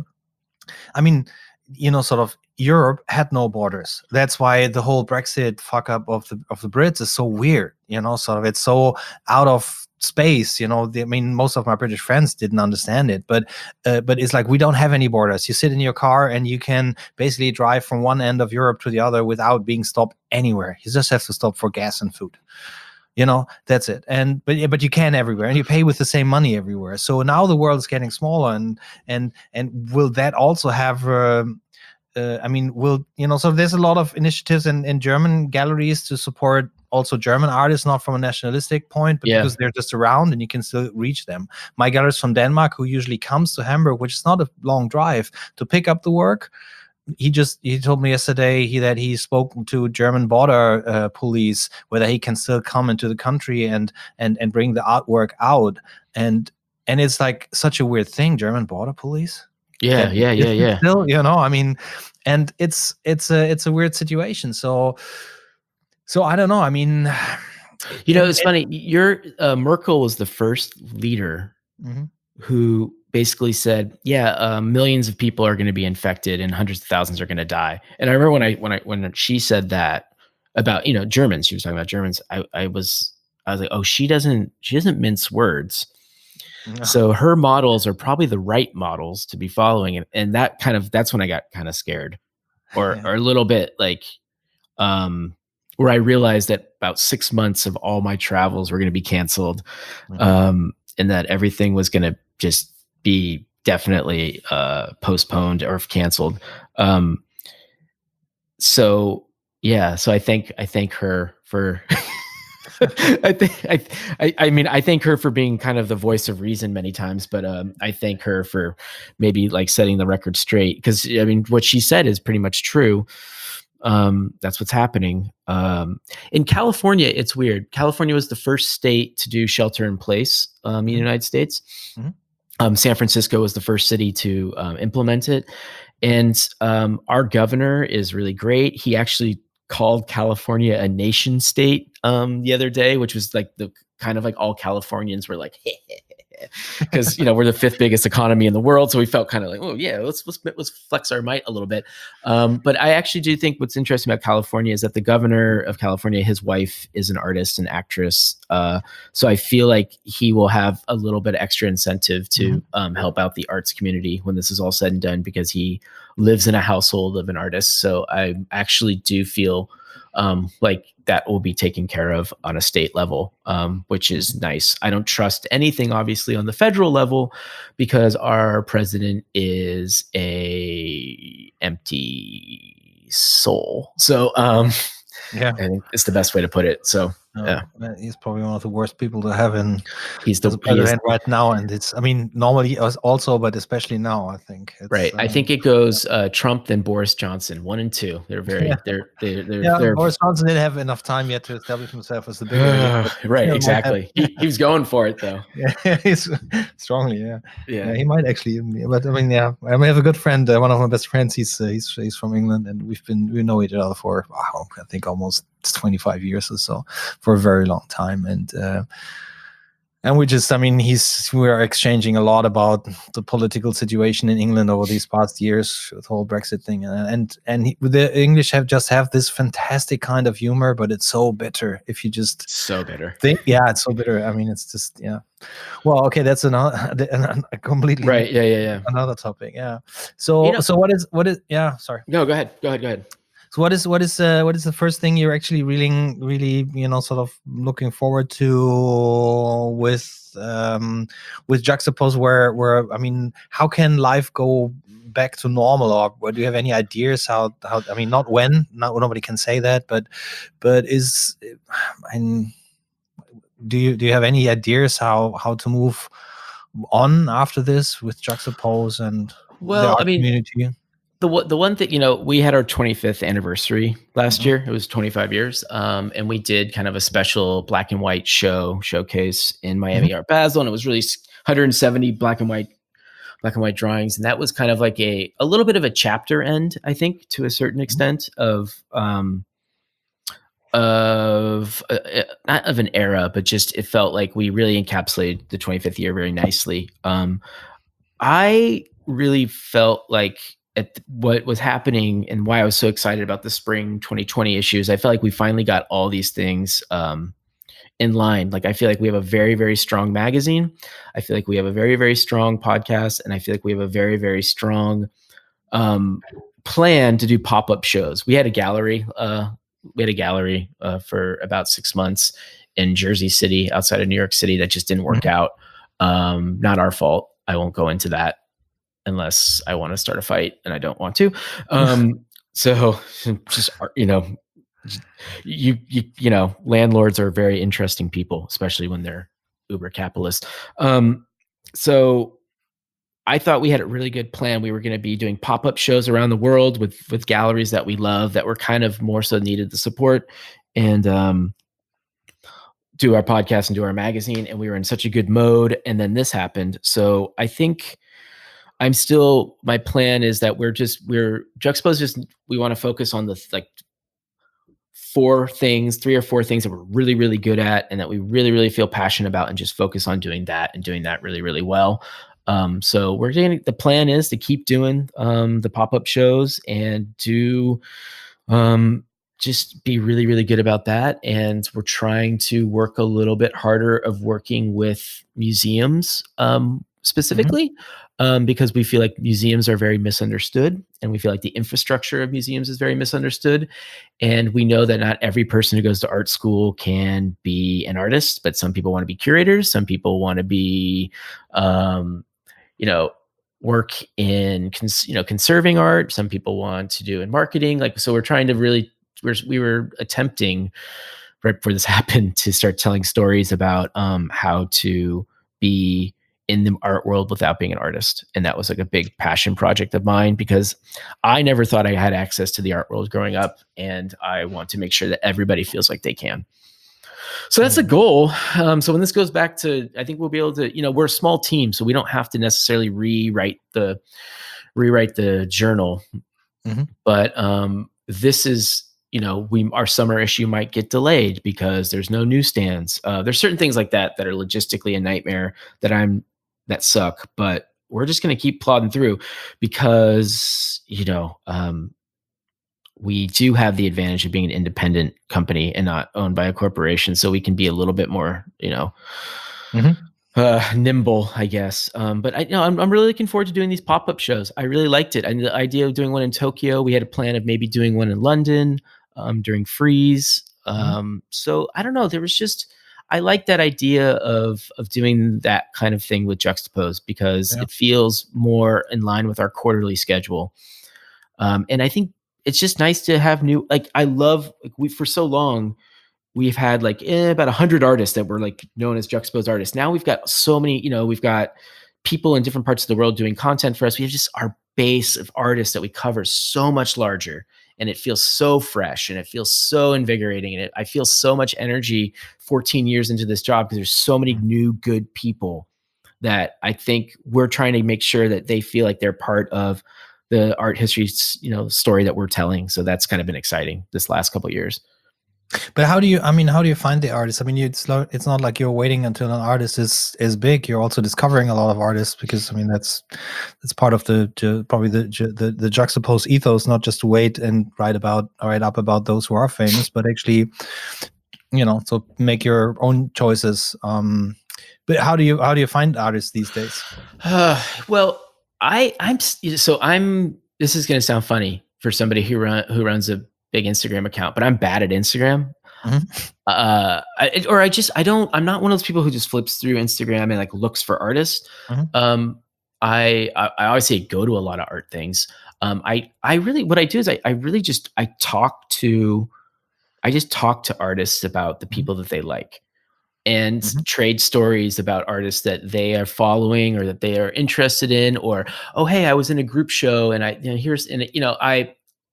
I mean, you know, sort of Europe had no borders. That's why the whole Brexit fuck up of the of the Brits is so weird. You know, sort of it's so out of space. You know, the, I mean, most of my British friends didn't understand it, but uh, but it's like we don't have any borders. You sit in your car and you can basically drive from one end of Europe to the other without being stopped anywhere. You just have to stop for gas and food. You know, that's it. And but but you can everywhere, and you pay with the same money everywhere. So now the world is getting smaller, and and and will that also have um, uh, I mean, will, you know, so there's a lot of initiatives in, in German galleries to support also German artists, not from a nationalistic point, but Yeah. because they're just around and you can still reach them. My gallerist from Denmark, who usually comes to Hamburg, which is not a long drive, to pick up the work, he just he told me yesterday he that he spoke to German border uh, police whether he can still come into the country and and and bring the artwork out. and and it's like such a weird thing, German border police. Yeah, That yeah, yeah, exists yeah. still, you know, I mean, and it's it's a it's a weird situation. So so I don't know. I mean, You know, And- it's funny. Your uh, Merkel was the first leader Mhm. who basically said, "Yeah, uh, millions of people are going to be infected, and hundreds of thousands are going to die." And I remember when I when I when she said that about you know Germans, she was talking about Germans. I I was I was like, "Oh, she doesn't she doesn't mince words." No. So her models are probably the right models to be following, and, and that kind of that's when I got kind of scared, or Yeah. or a little bit like, um, where I realized that about six months of all my travels were going to be canceled, Mhm. um, and that everything was going to just be definitely uh, postponed or canceled. Um, so yeah, so I thank I thank her for. I think I, I I mean I thank her for being kind of the voice of reason many times, but um, I thank her for maybe like setting the record straight, because I mean what she said is pretty much true. Um, that's what's happening. Um, in California, it's weird. California was the first state to do shelter in place um, in the Mhm. United States. Mhm. Um, San Francisco was the first city to um, implement it, and um, our governor is really great. He actually called California a nation state um, the other day, which was like the kind of like all Californians were like, because you know we're the fifth biggest economy in the world, so we felt kind of like, oh yeah, let's let's let's flex our might a little bit. Um, but I actually do think what's interesting about California is that the governor of California, his wife is an artist and actress, uh, so I feel like he will have a little bit of extra incentive to um, help out the arts community when this is all said and done, because he lives in a household of an artist. So I actually do feel um, like that will be taken care of on a state level, um, which is nice. I don't trust anything, obviously, on the federal level, because our president is a empty soul. So um, Yeah. I think it's the best way to put it. So No, yeah. uh, he's probably one of the worst people to have in he's the as a he is- president right now, and it's. I mean, normally as- also, but especially now, I think. It's, right. I um, think it goes uh, Trump, then Boris Johnson, one and two. They're very Yeah. they're they're they're, Yeah, they're Boris Johnson didn't have enough time yet to establish himself as the bigger. leader, but right. he might Exactly. He, he was going for it though. Yeah, he's strongly. Yeah. Yeah. yeah, he might actually. But I mean, yeah, I, mean, I have a good friend. Uh, one of my best friends. He's uh, he's he's from England, and we've been we know each other for wow, I think almost twenty-five years or so, for a very long time, and. Uh, And we just, I mean, he's, we are exchanging a lot about the political situation in England over these past years, the whole Brexit thing. And, and, and he, the English have just have this fantastic kind of humor, but it's so bitter if you just So bitter. think, yeah, it's so bitter. I mean, it's just, yeah. Well, okay, that's another, a completely Right. Yeah. Yeah. Yeah. another topic. Yeah. So, You know- so what is, what is, yeah, sorry. No, go ahead. Go ahead. Go ahead. So what is what is uh, what is the first thing you're actually really really you know sort of looking forward to with um, with Juxtapose? Where where I mean, how can life go back to normal, or, or do you have any ideas how how I mean, not when, not nobody can say that, but but is I mean, do you do you have any ideas how how to move on after this with Juxtapose and Well, the art I mean, community? the one- the one thing, you know, we had our twenty-fifth anniversary last Mhm. year. It was twenty-five years, um, and we did kind of a special black and white show showcase in Miami Art Basel, and it was really s- one hundred seventy black and white black and white drawings, and that was kind of like a a little bit of a chapter end, I think, to a certain extent of um, of uh, uh, not of an era, but just it felt like we really encapsulated the twenty-fifth year very nicely. Um, I really felt like at th- what was happening and why I was so excited about the spring twenty twenty issues, I felt like we finally got all these things um, in line. Like I feel like we have a very, very strong magazine. I feel like we have a very, very strong podcast, and I feel like we have a very, very strong um, plan to do pop-up shows. We had a gallery. Uh, we had a gallery uh, for about six months in Jersey City, outside of New York City, that just didn't work out. Um, not our fault. I won't go into that unless I want to start a fight, and I don't want to. Um, so just, you know, you, you, you know, landlords are very interesting people, especially when they're uber capitalist. Um, so I thought we had a really good plan. We were going to be doing pop-up shows around the world with, with galleries that we love, that were kind of more so needed the support, and, um, do our podcast and do our magazine. And we were in such a good mode. And then this happened. So I think I'm still, my plan is that we're just, we're Juxtapose, just, we want to focus on the like four things, three or four things that we're really, really good at and that we really, really feel passionate about, and just focus on doing that and doing that really, really well. Um, so we're doing, the plan is to keep doing um, the pop-up shows and do um, just be really, really good about that. And we're trying to work a little bit harder of working with museums um, specifically, mm-hmm. um, because we feel like museums are very misunderstood, and we feel like the infrastructure of museums is very misunderstood. And we know that not every person who goes to art school can be an artist, but some people want to be curators. Some people want to be, um, you know, work in, cons- you know, conserving art. Some people want to do in marketing. Like, so we're trying to really, we're, we were attempting right before this happened to start telling stories about um, how to be in the art world without being an artist. And that was like a big passion project of mine, because I never thought I had access to the art world growing up. And I want to make sure that everybody feels like they can. So that's the goal. Um, so when this goes back to, I think we'll be able to, you know, we're a small team, so we don't have to necessarily rewrite the, rewrite the journal, mm-hmm. but um, this is, you know, we, our summer issue might get delayed because there's no newsstands. Uh, there's certain things like that that are logistically a nightmare that I'm, that suck, but we're just going to keep plodding through because, you know, um, we do have the advantage of being an independent company and not owned by a corporation. So we can be a little bit more, you know, mm-hmm. uh, nimble, I guess. Um, but I you know I'm, I'm really looking forward to doing these pop-up shows. I really liked it. And the idea of doing one in Tokyo, we had a plan of maybe doing one in London um, during Freeze. Um, mm-hmm. So I don't know. There was just, I like that idea of of doing that kind of thing with Juxtapose, because yeah. it feels more in line with our quarterly schedule. Um, and I think it's just nice to have new, like, I love, like, we, for so long, we've had like eh, about a hundred artists that were like known as Juxtapose artists. Now we've got so many, you know, we've got people in different parts of the world doing content for us. We have just, our base of artists that we cover so much larger, and it feels so fresh, and it feels so invigorating. And it, I feel so much energy fourteen years into this job, because there's so many new, good people that I think we're trying to make sure that they feel like they're part of the art history, you know, story that we're telling. So that's kind of been exciting this last couple of years. But how do you, I mean, how do you find the artists? I mean, you, it's not, it's not like you're waiting until an artist is, is big. You're also discovering a lot of artists, because, I mean, that's, that's part of the, the probably the, the, the Juxtapose ethos, not just to wait and write about, write up about those who are famous, but actually, you know, so make your own choices. Um, but how do you, how do you find artists these days? Uh, well, I, I'm, so I'm, this is going to sound funny for somebody who run, who runs a big Instagram account, but I'm bad at Instagram. Mm-hmm. Uh, I, or I just, I don't, I'm not one of those people who just flips through Instagram and like looks for artists. Mm-hmm. Um, I, I, I always say go to a lot of art things. Um, I, I really, what I do is I, I really just, I talk to, I just talk to artists about the people that they like, and mm-hmm. trade stories about artists that they are following or that they are interested in, or, oh, hey, I was in a group show and I, you know, here's, and you know, I,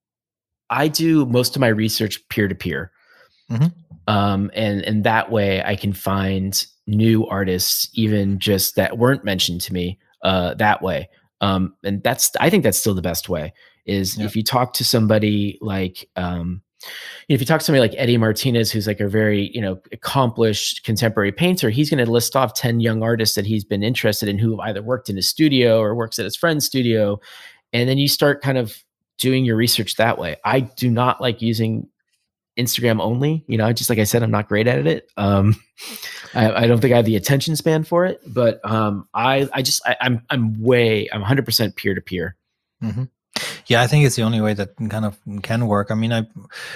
I do most of my research peer-to-peer. Mm-hmm. Um, and, and that way I can find new artists, even just that weren't mentioned to me uh, that way. Um, and that's, I think that's still the best way, is yeah. if you talk to somebody like, um, if you talk to somebody like Eddie Martinez, who's like a very, you know, accomplished contemporary painter, he's going to list off ten young artists that he's been interested in, who have either worked in his studio or works at his friend's studio. And then you start kind of doing your research that way. I do not like using Instagram only. You know, just like I said, I'm not great at it. Um, I, I don't think I have the attention span for it, but um, I, I just, I, I'm, I'm way, I'm one hundred percent peer to peer. Mm-hmm. Yeah, I think it's the only way that kind of can work. I mean, I,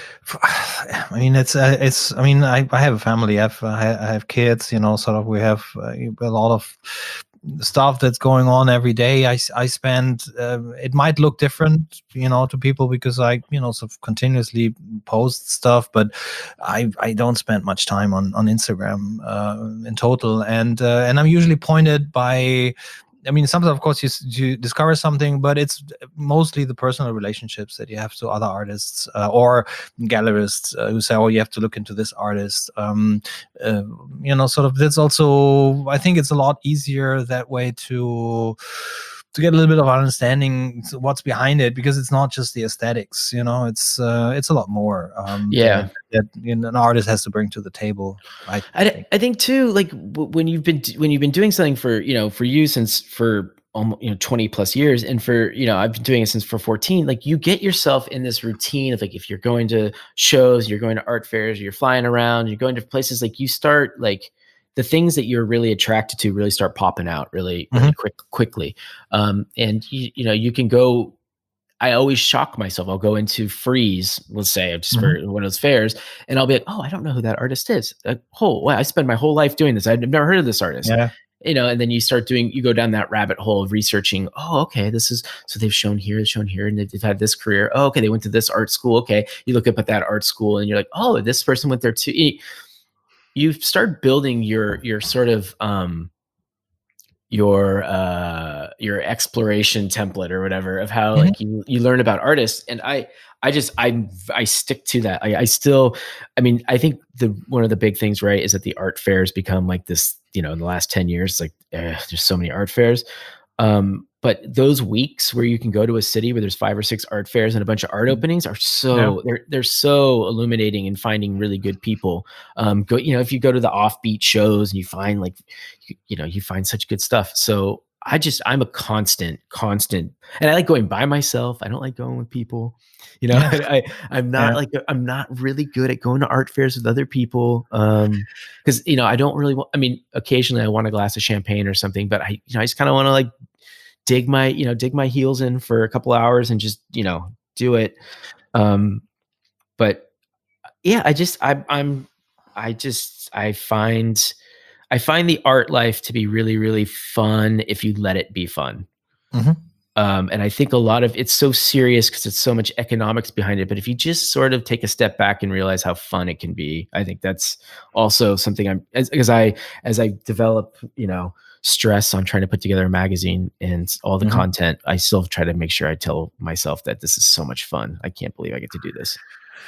I mean, it's, uh, it's. I mean, I, I have a family. I have, I have kids. You know, sort of. We have uh, a lot of stuff that's going on every day. I, I spend. Uh, it might look different, you know, to people, because I, you know, sort of continuously post stuff, but I, I don't spend much time on on Instagram uh, in total, and uh, and I'm usually pointed by. I mean, sometimes, of course, you, you discover something, but it's mostly the personal relationships that you have to other artists uh, or gallerists uh, who say, oh, you have to look into this artist. Um, uh, you know, sort of, that's also, I think it's a lot easier that way to to get a little bit of understanding what's behind it, because it's not just the aesthetics, you know, it's uh, it's a lot more. Um, Yeah. that, that you know, an artist has to bring to the table. I I, think. I think too, like w- when you've been when you've been doing something for you know for you since for almost you know twenty plus years, and for you know I've been doing it since for fourteen. Like you get yourself in this routine of like if you're going to shows, you're going to art fairs, you're flying around, you're going to places, like you start like the things that you're really attracted to really start popping out really really Mhm. quick quickly, um, and you you know you can go. I always shock myself. I'll go into Freeze, let's say, just for one of those fairs, and I'll be like, "Oh, I don't know who that artist is." Like, "Oh, wow, I spent my whole life doing this. I've never heard of this artist." Yeah. You know, and then you start doing, you go down that rabbit hole of researching. Oh, okay, this is so they've shown here, shown here, and they've, they've had this career. Oh, okay, they went to this art school. Okay, you look up at that art school, and you're like, "Oh, this person went there too." You you start building your your sort of um, your uh your exploration template or whatever of how Mhm. like you you learn about artists, and i i just i i stick to that. I, I still, I mean, I think the one of the big things, right, is that the art fairs become like this, you know in the last ten years, like eh, there's so many art fairs, um but those weeks where you can go to a city where there's five or six art fairs and a bunch of art openings are so Yeah. they're they're so illuminating and finding really good people. Um, go, you know, if you go to the offbeat shows and you find like, you, you know, you find such good stuff. So I just I'm a constant, constant, and I like going by myself. I don't like going with people. You know, Yeah. I I'm not Yeah. like I'm not really good at going to art fairs with other people. Um, because you know I don't really want. I mean, occasionally I want a glass of champagne or something, but I you know I just kind of want to like dig my you know dig my heels in for a couple hours and just you know do it. Um, but yeah, I just I I'm I just I find I find the art life to be really really fun if you let it be fun. Mhm. Um, and I think a lot of it's so serious because it's so much economics behind it. But if you just sort of take a step back and realize how fun it can be, I think that's also something I'm as, as I as I develop, you know, stress on trying to put together a magazine and all the Mhm. content. I still try to make sure I tell myself that this is so much fun. I can't believe I get to do this.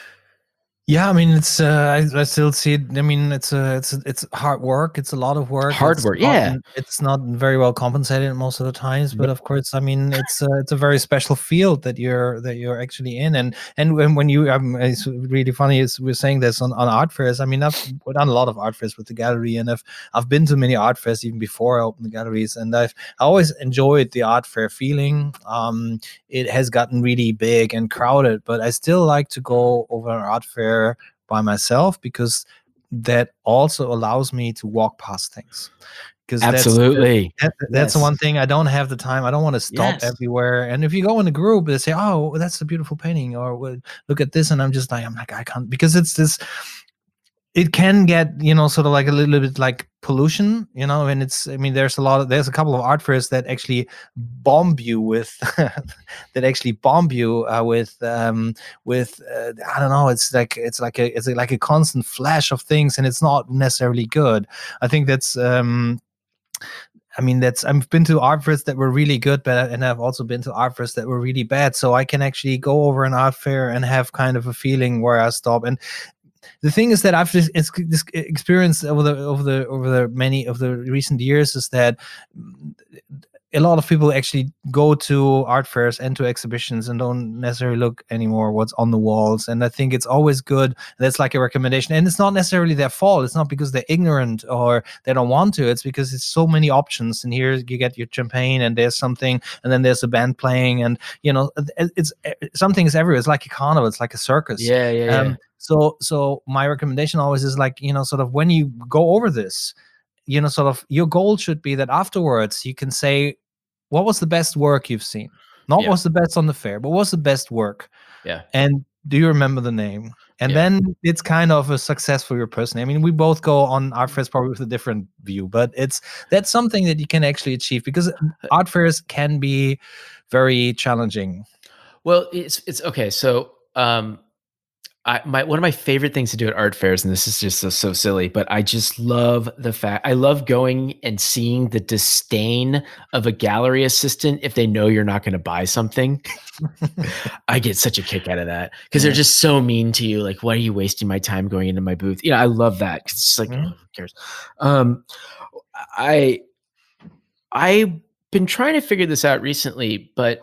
Yeah, I mean, it's uh, I, I still see it. I mean, it's uh, it's it's hard work. It's a lot of work. Hard it's work, not, yeah. It's not very well compensated most of the times, but of course, I mean, it's uh, it's a very special field that you're that you're actually in. And and when when you, um, it's really funny. Is we're saying this on, on art fairs. I mean, I've done a lot of art fairs with the gallery, and I've I've been to many art fairs even before I opened the galleries, and I've I always enjoyed the art fair feeling. Um, it has gotten really big and crowded, but I still like to go over an art fair by myself, because that also allows me to walk past things, because Absolutely. that's that, that's the Yes. one thing. I don't have the time. I don't want to stop Yes. everywhere. And if you go in a group, they say, "Oh, that's a beautiful painting," or "Well, look at this," and I'm just like, I'm like, I can't, because it's this. It can get, you know, sort of like a little bit like pollution, you know, and it's, I mean, there's a lot of, there's a couple of art fairs that actually bomb you with, that actually bomb you uh, with, um, with, uh, I don't know, it's like, it's like a, it's like a constant flash of things, and it's not necessarily good. I think that's, um, I mean, that's, I've been to art fairs that were really good, but, and I've also been to art fairs that were really bad. So I can actually go over an art fair and have kind of a feeling where I stop. And the thing is that I've just it's, this experience over the over the over the many of the recent years is that a lot of people actually go to art fairs and to exhibitions and don't necessarily look anymore what's on the walls. And I think it's always good. That's like a recommendation, and it's not necessarily their fault. It's not because they're ignorant or they don't want to. It's because it's so many options. And here you get your champagne, and there's something, and then there's a band playing, and you know, it's something is everywhere. It's like a carnival. It's like a circus. Yeah, yeah, yeah. Um, so, so my recommendation always is like, you know, sort of when you go over this, you know, sort of your goal should be that afterwards you can say, what was the best work you've seen? Not Yeah. what's the best on the fair, but what's the best work? Yeah. And do you remember the name? And Yeah. then it's kind of a success for your person. I mean, we both go on art fairs probably with a different view, but it's that's something that you can actually achieve, because art fairs can be very challenging. Well, it's it's okay. So, um, I my one of my favorite things to do at art fairs, and this is just so, so silly, but I just love the fact I love going and seeing the disdain of a gallery assistant if they know you're not going to buy something. I get such a kick out of that, because Yeah. they're just so mean to you. Like, why are you wasting my time going into my booth? You know, I love that, 'cause it's like, Mhm. oh, who cares? Um, I I been trying to figure this out recently, but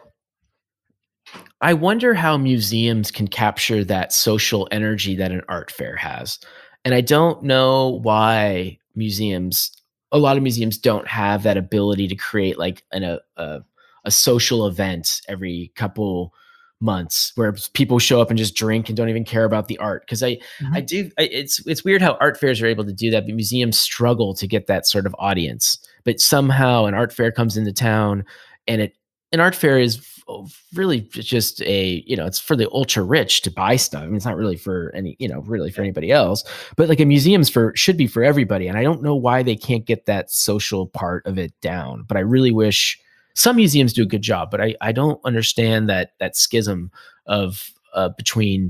I wonder how museums can capture that social energy that an art fair has. And I don't know why museums, a lot of museums don't have that ability to create like an, a, a, a social event every couple months where people show up and just drink and don't even care about the art. Cause I, Mhm. I do, I, it's, it's weird how art fairs are able to do that, but museums struggle to get that sort of audience. But somehow an art fair comes into town, and it, an art fair is f- really just a, you know, it's for the ultra rich to buy stuff. I mean, it's not really for any, you know, really for anybody else, but like a museum's for, should be for everybody. And I don't know why they can't get that social part of it down, but I really wish some museums do a good job, but I, I don't understand that, that schism of, uh, between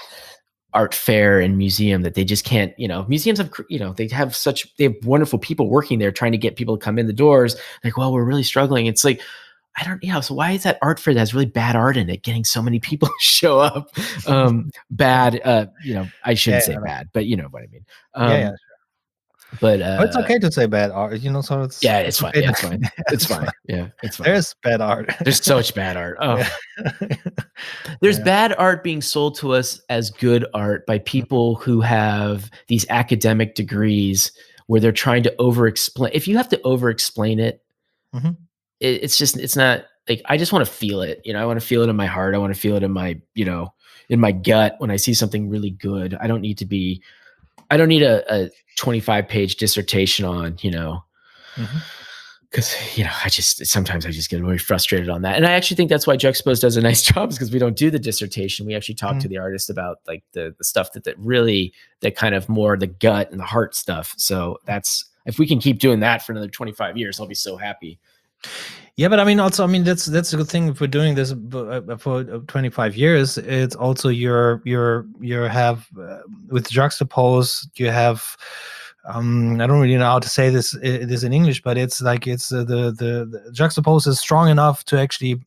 art fair and museum, that they just can't, you know, museums have, cr- you know, they have such, they have wonderful people working there trying to get people to come in the doors. Like, well, we're really struggling. It's like, I don't, yeah. So why is that art fair that has really bad art in it getting so many people show up? Um, bad, uh, you know, I shouldn't Yeah, say yeah, no. bad, but you know what I mean. Um, Yeah, yeah. but, Oh, it's uh, okay to say bad art, you know, so it's yeah, it's fine. okay Yeah, to- it's fine. It's fine. Yeah, it's fine. There's bad art. There's so much bad art. Oh, Yeah. there's Yeah. bad art being sold to us as good art by people who have these academic degrees where they're trying to over explain. If you have to over explain it, Mhm. it, it's just, it's not like, I just want to feel it. You know, I want to feel it in my heart. I want to feel it in my, you know, in my gut when I see something really good. I don't need to be, I don't need a, a twenty-five page dissertation on, you know, Mhm. because, you know, I just, sometimes I just get really frustrated on that. And I actually think that's why Juxtapose does a nice job, is because we don't do the dissertation. We actually talk to Mhm. the artist about like the, the stuff that, that really, that kind of more the gut and the heart stuff. So that's, if we can keep doing that for another twenty-five years, I'll be so happy. Yeah, but I mean, also, I mean, that's that's a good thing if we're doing this b- uh, for uh, twenty-five years. It's also your your you have uh, with Juxtapose, you have. Um, I don't really know how to say this uh, this in English, but it's like it's uh, the, the the Juxtapose is strong enough to actually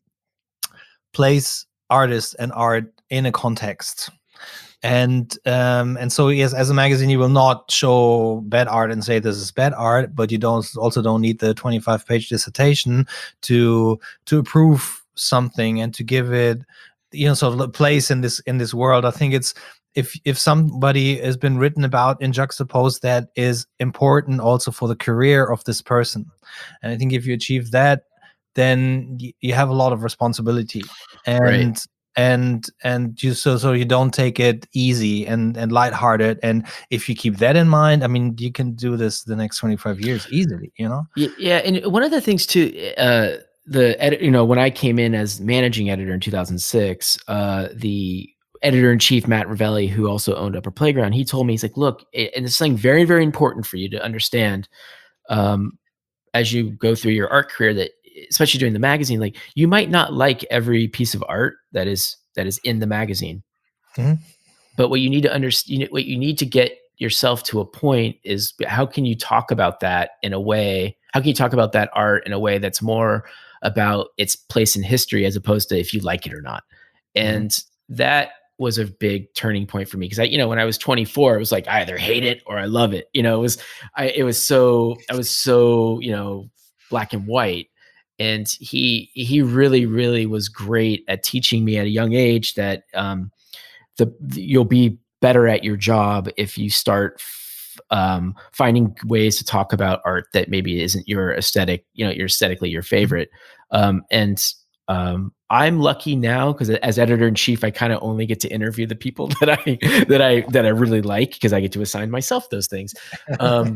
place artists and art in a context. And um, and so yes, as a magazine, you will not show bad art and say this is bad art, but you don't also don't need the twenty-five page dissertation to to approve something and to give it, you know, sort of a place in this in this world. I think it's if if somebody has been written about in Juxtapose, that is important also for the career of this person. And I think if you achieve that, then y- you have a lot of responsibility. And Right. and and you so so you don't take it easy and and lighthearted. And if you keep that in mind, I mean, you can do this the next twenty-five years easily, you know. Y- Yeah, and one of the things too, uh, the edit, you know, when I came in as managing editor in two thousand six, uh, the editor in chief Matt Ravelli, who also owned Upper Playground, he told me, he's like, look, a- and it's something very very important for you to understand, um, as you go through your art career, that especially doing the magazine, like you might not like every piece of art that is that is in the magazine. Mhm. But what you need to understand, what you need to get yourself to a point is, how can you talk about that in a way? How can you talk about that art in a way that's more about its place in history as opposed to if you like it or not? And that was a big turning point for me, because I, you know, when I was twenty-four, it was like I either hate it or I love it. You know, it was, I, it was so, I was so, you know, black and white. And he, he really, really was great at teaching me at a young age that, um, the, the- you'll be better at your job if you start f- um, finding ways to talk about art that maybe isn't your aesthetic, you know, your aesthetically your favorite. Um, and um, I'm lucky now because as editor in chief, I kind of only get to interview the people that I that I that I really like, because I get to assign myself those things. Um,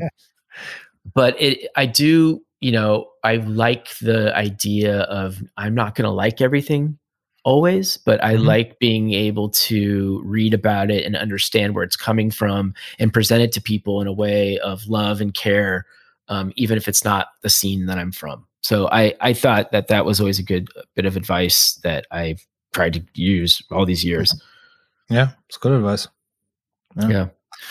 but it, I do, you know, I like the idea of, I'm not going to like everything always, but I Mhm. like being able to read about it and understand where it's coming from and present it to people in a way of love and care, um, even if it's not the scene that I'm from. So I, I thought that that was always a good bit of advice that I've tried to use all these years. Yeah, it's good advice. Yeah. Yeah.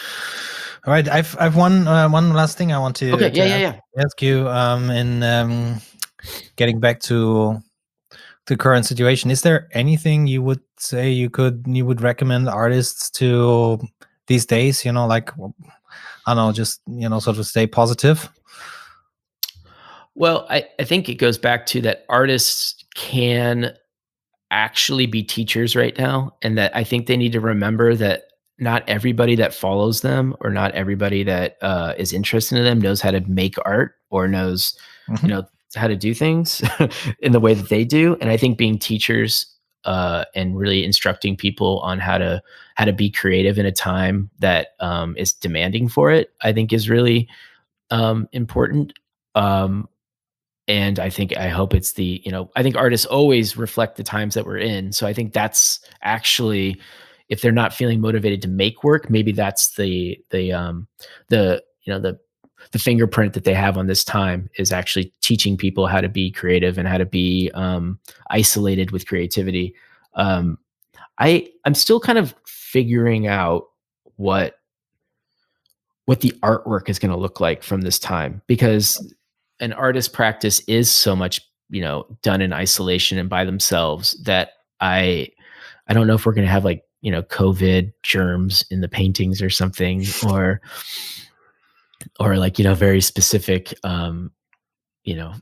All right, I've I've one uh, one last thing I want to, Okay. to Yeah. Yeah. ask, Yeah. ask you. Um, in um, getting back to the current situation, is there anything you would say you could you would recommend artists to these days? You know, like, I don't know, just, you know, sort of stay positive. Well, I, I think it goes back to that artists can actually be teachers right now. And that I think they need to remember that not everybody that follows them or not everybody that uh, is interested in them knows how to make art or knows, Mhm. you know, how to do things in the way that they do. And I think being teachers uh, and really instructing people on how to how to be creative in a time that um, is demanding for it, I think is really um, important. Um, and I think I hope it's the, you know, I think artists always reflect the times that we're in. So I think that's actually, if they're not feeling motivated to make work, maybe that's the the um the you know the the fingerprint that they have on this time is actually teaching people how to be creative and how to be um isolated with creativity. Um I I'm still kind of figuring out what what the artwork is going to look like from this time, because an artist practice is so much, you know, done in isolation and by themselves that I I don't know if we're going to have like, you know, COVID germs in the paintings or something, or or like, you know, very specific um you know,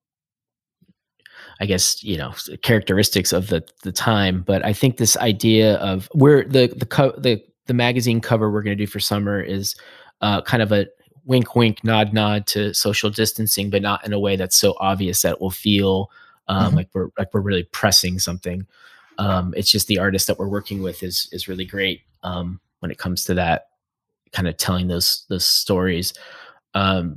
I guess, you know, characteristics of the the time. But I think this idea of where the the co- the the magazine cover we're going to do for summer is uh, kind of a wink, wink, nod, nod to social distancing, but not in a way that's so obvious that it will feel um, Mhm. like we're like we're really pressing something. Um, it's just the artist that we're working with is is really great um, when it comes to that kind of telling those those stories. Um,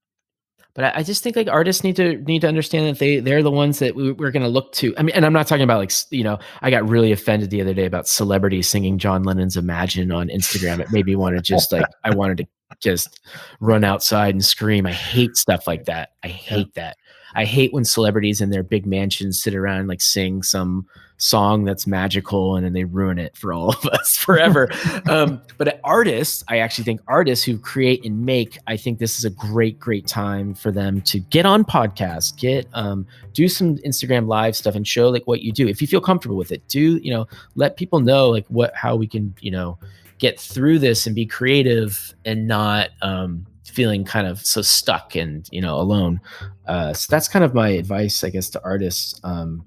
but I, I just think like artists need to need to understand that they they're the ones that we, we're going to look to. I mean, and I'm not talking about like s- you know, I got really offended the other day about celebrities singing John Lennon's "Imagine" on Instagram. It made me want to just like I wanted to just run outside and scream. I hate stuff like that. I hate that. I hate when celebrities in their big mansions sit around and like sing some song that's magical and then they ruin it for all of us forever. um, but artists, I actually think artists who create and make, I think this is a great, great time for them to get on podcasts, get um, do some Instagram live stuff and show like what you do. If you feel comfortable with it, do, you know, let people know like what, how we can, you know, get through this and be creative and not um, feeling kind of so stuck and, you know, alone. Uh, so that's kind of my advice, I guess, to artists um,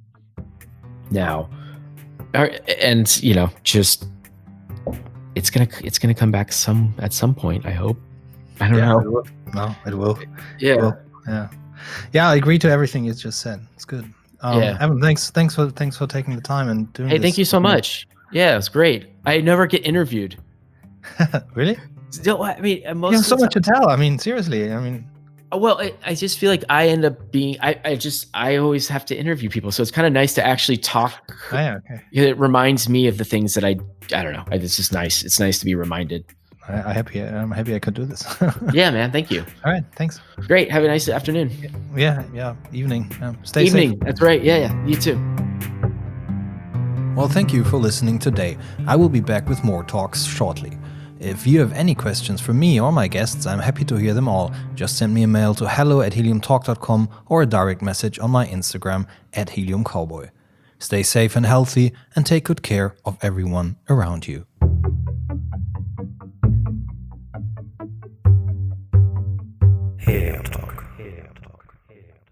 now. Ar- And, you know, just it's gonna it's gonna come back some at some point. I hope. I don't Yeah, know. it will. No, it will. Yeah. Well, yeah, yeah. I agree to everything you just said. It's good. Um, Yeah. Evan, thanks, thanks for thanks for taking the time and doing Hey, this. thank you so with me. much. Yeah, it's great. I never get interviewed. Really? Still, I mean, uh, most You have of so the much to tell. I mean, seriously. I mean, time- well, I, I just feel like I end up being. I, I just I always have to interview people, so it's kind of nice to actually talk. oh, yeah, okay. It reminds me of the things that I I don't know. It's just nice. It's nice to be reminded. I, I happy. I'm happy I could do this. Yeah, man. Thank you. All right. Thanks. Great. Have a nice afternoon. Yeah. Yeah. Evening. Um, stay Evening. safe. That's right. Yeah, yeah. You too. Well, thank you for listening today. I will be back with more talks shortly. If you have any questions for me or my guests, I'm happy to hear them all. Just send me a mail to hello at helium talk dot com or a direct message on my Instagram at helium cowboy. Stay safe and healthy and take good care of everyone around you. Helium Talk. Helium Talk. Helium Talk.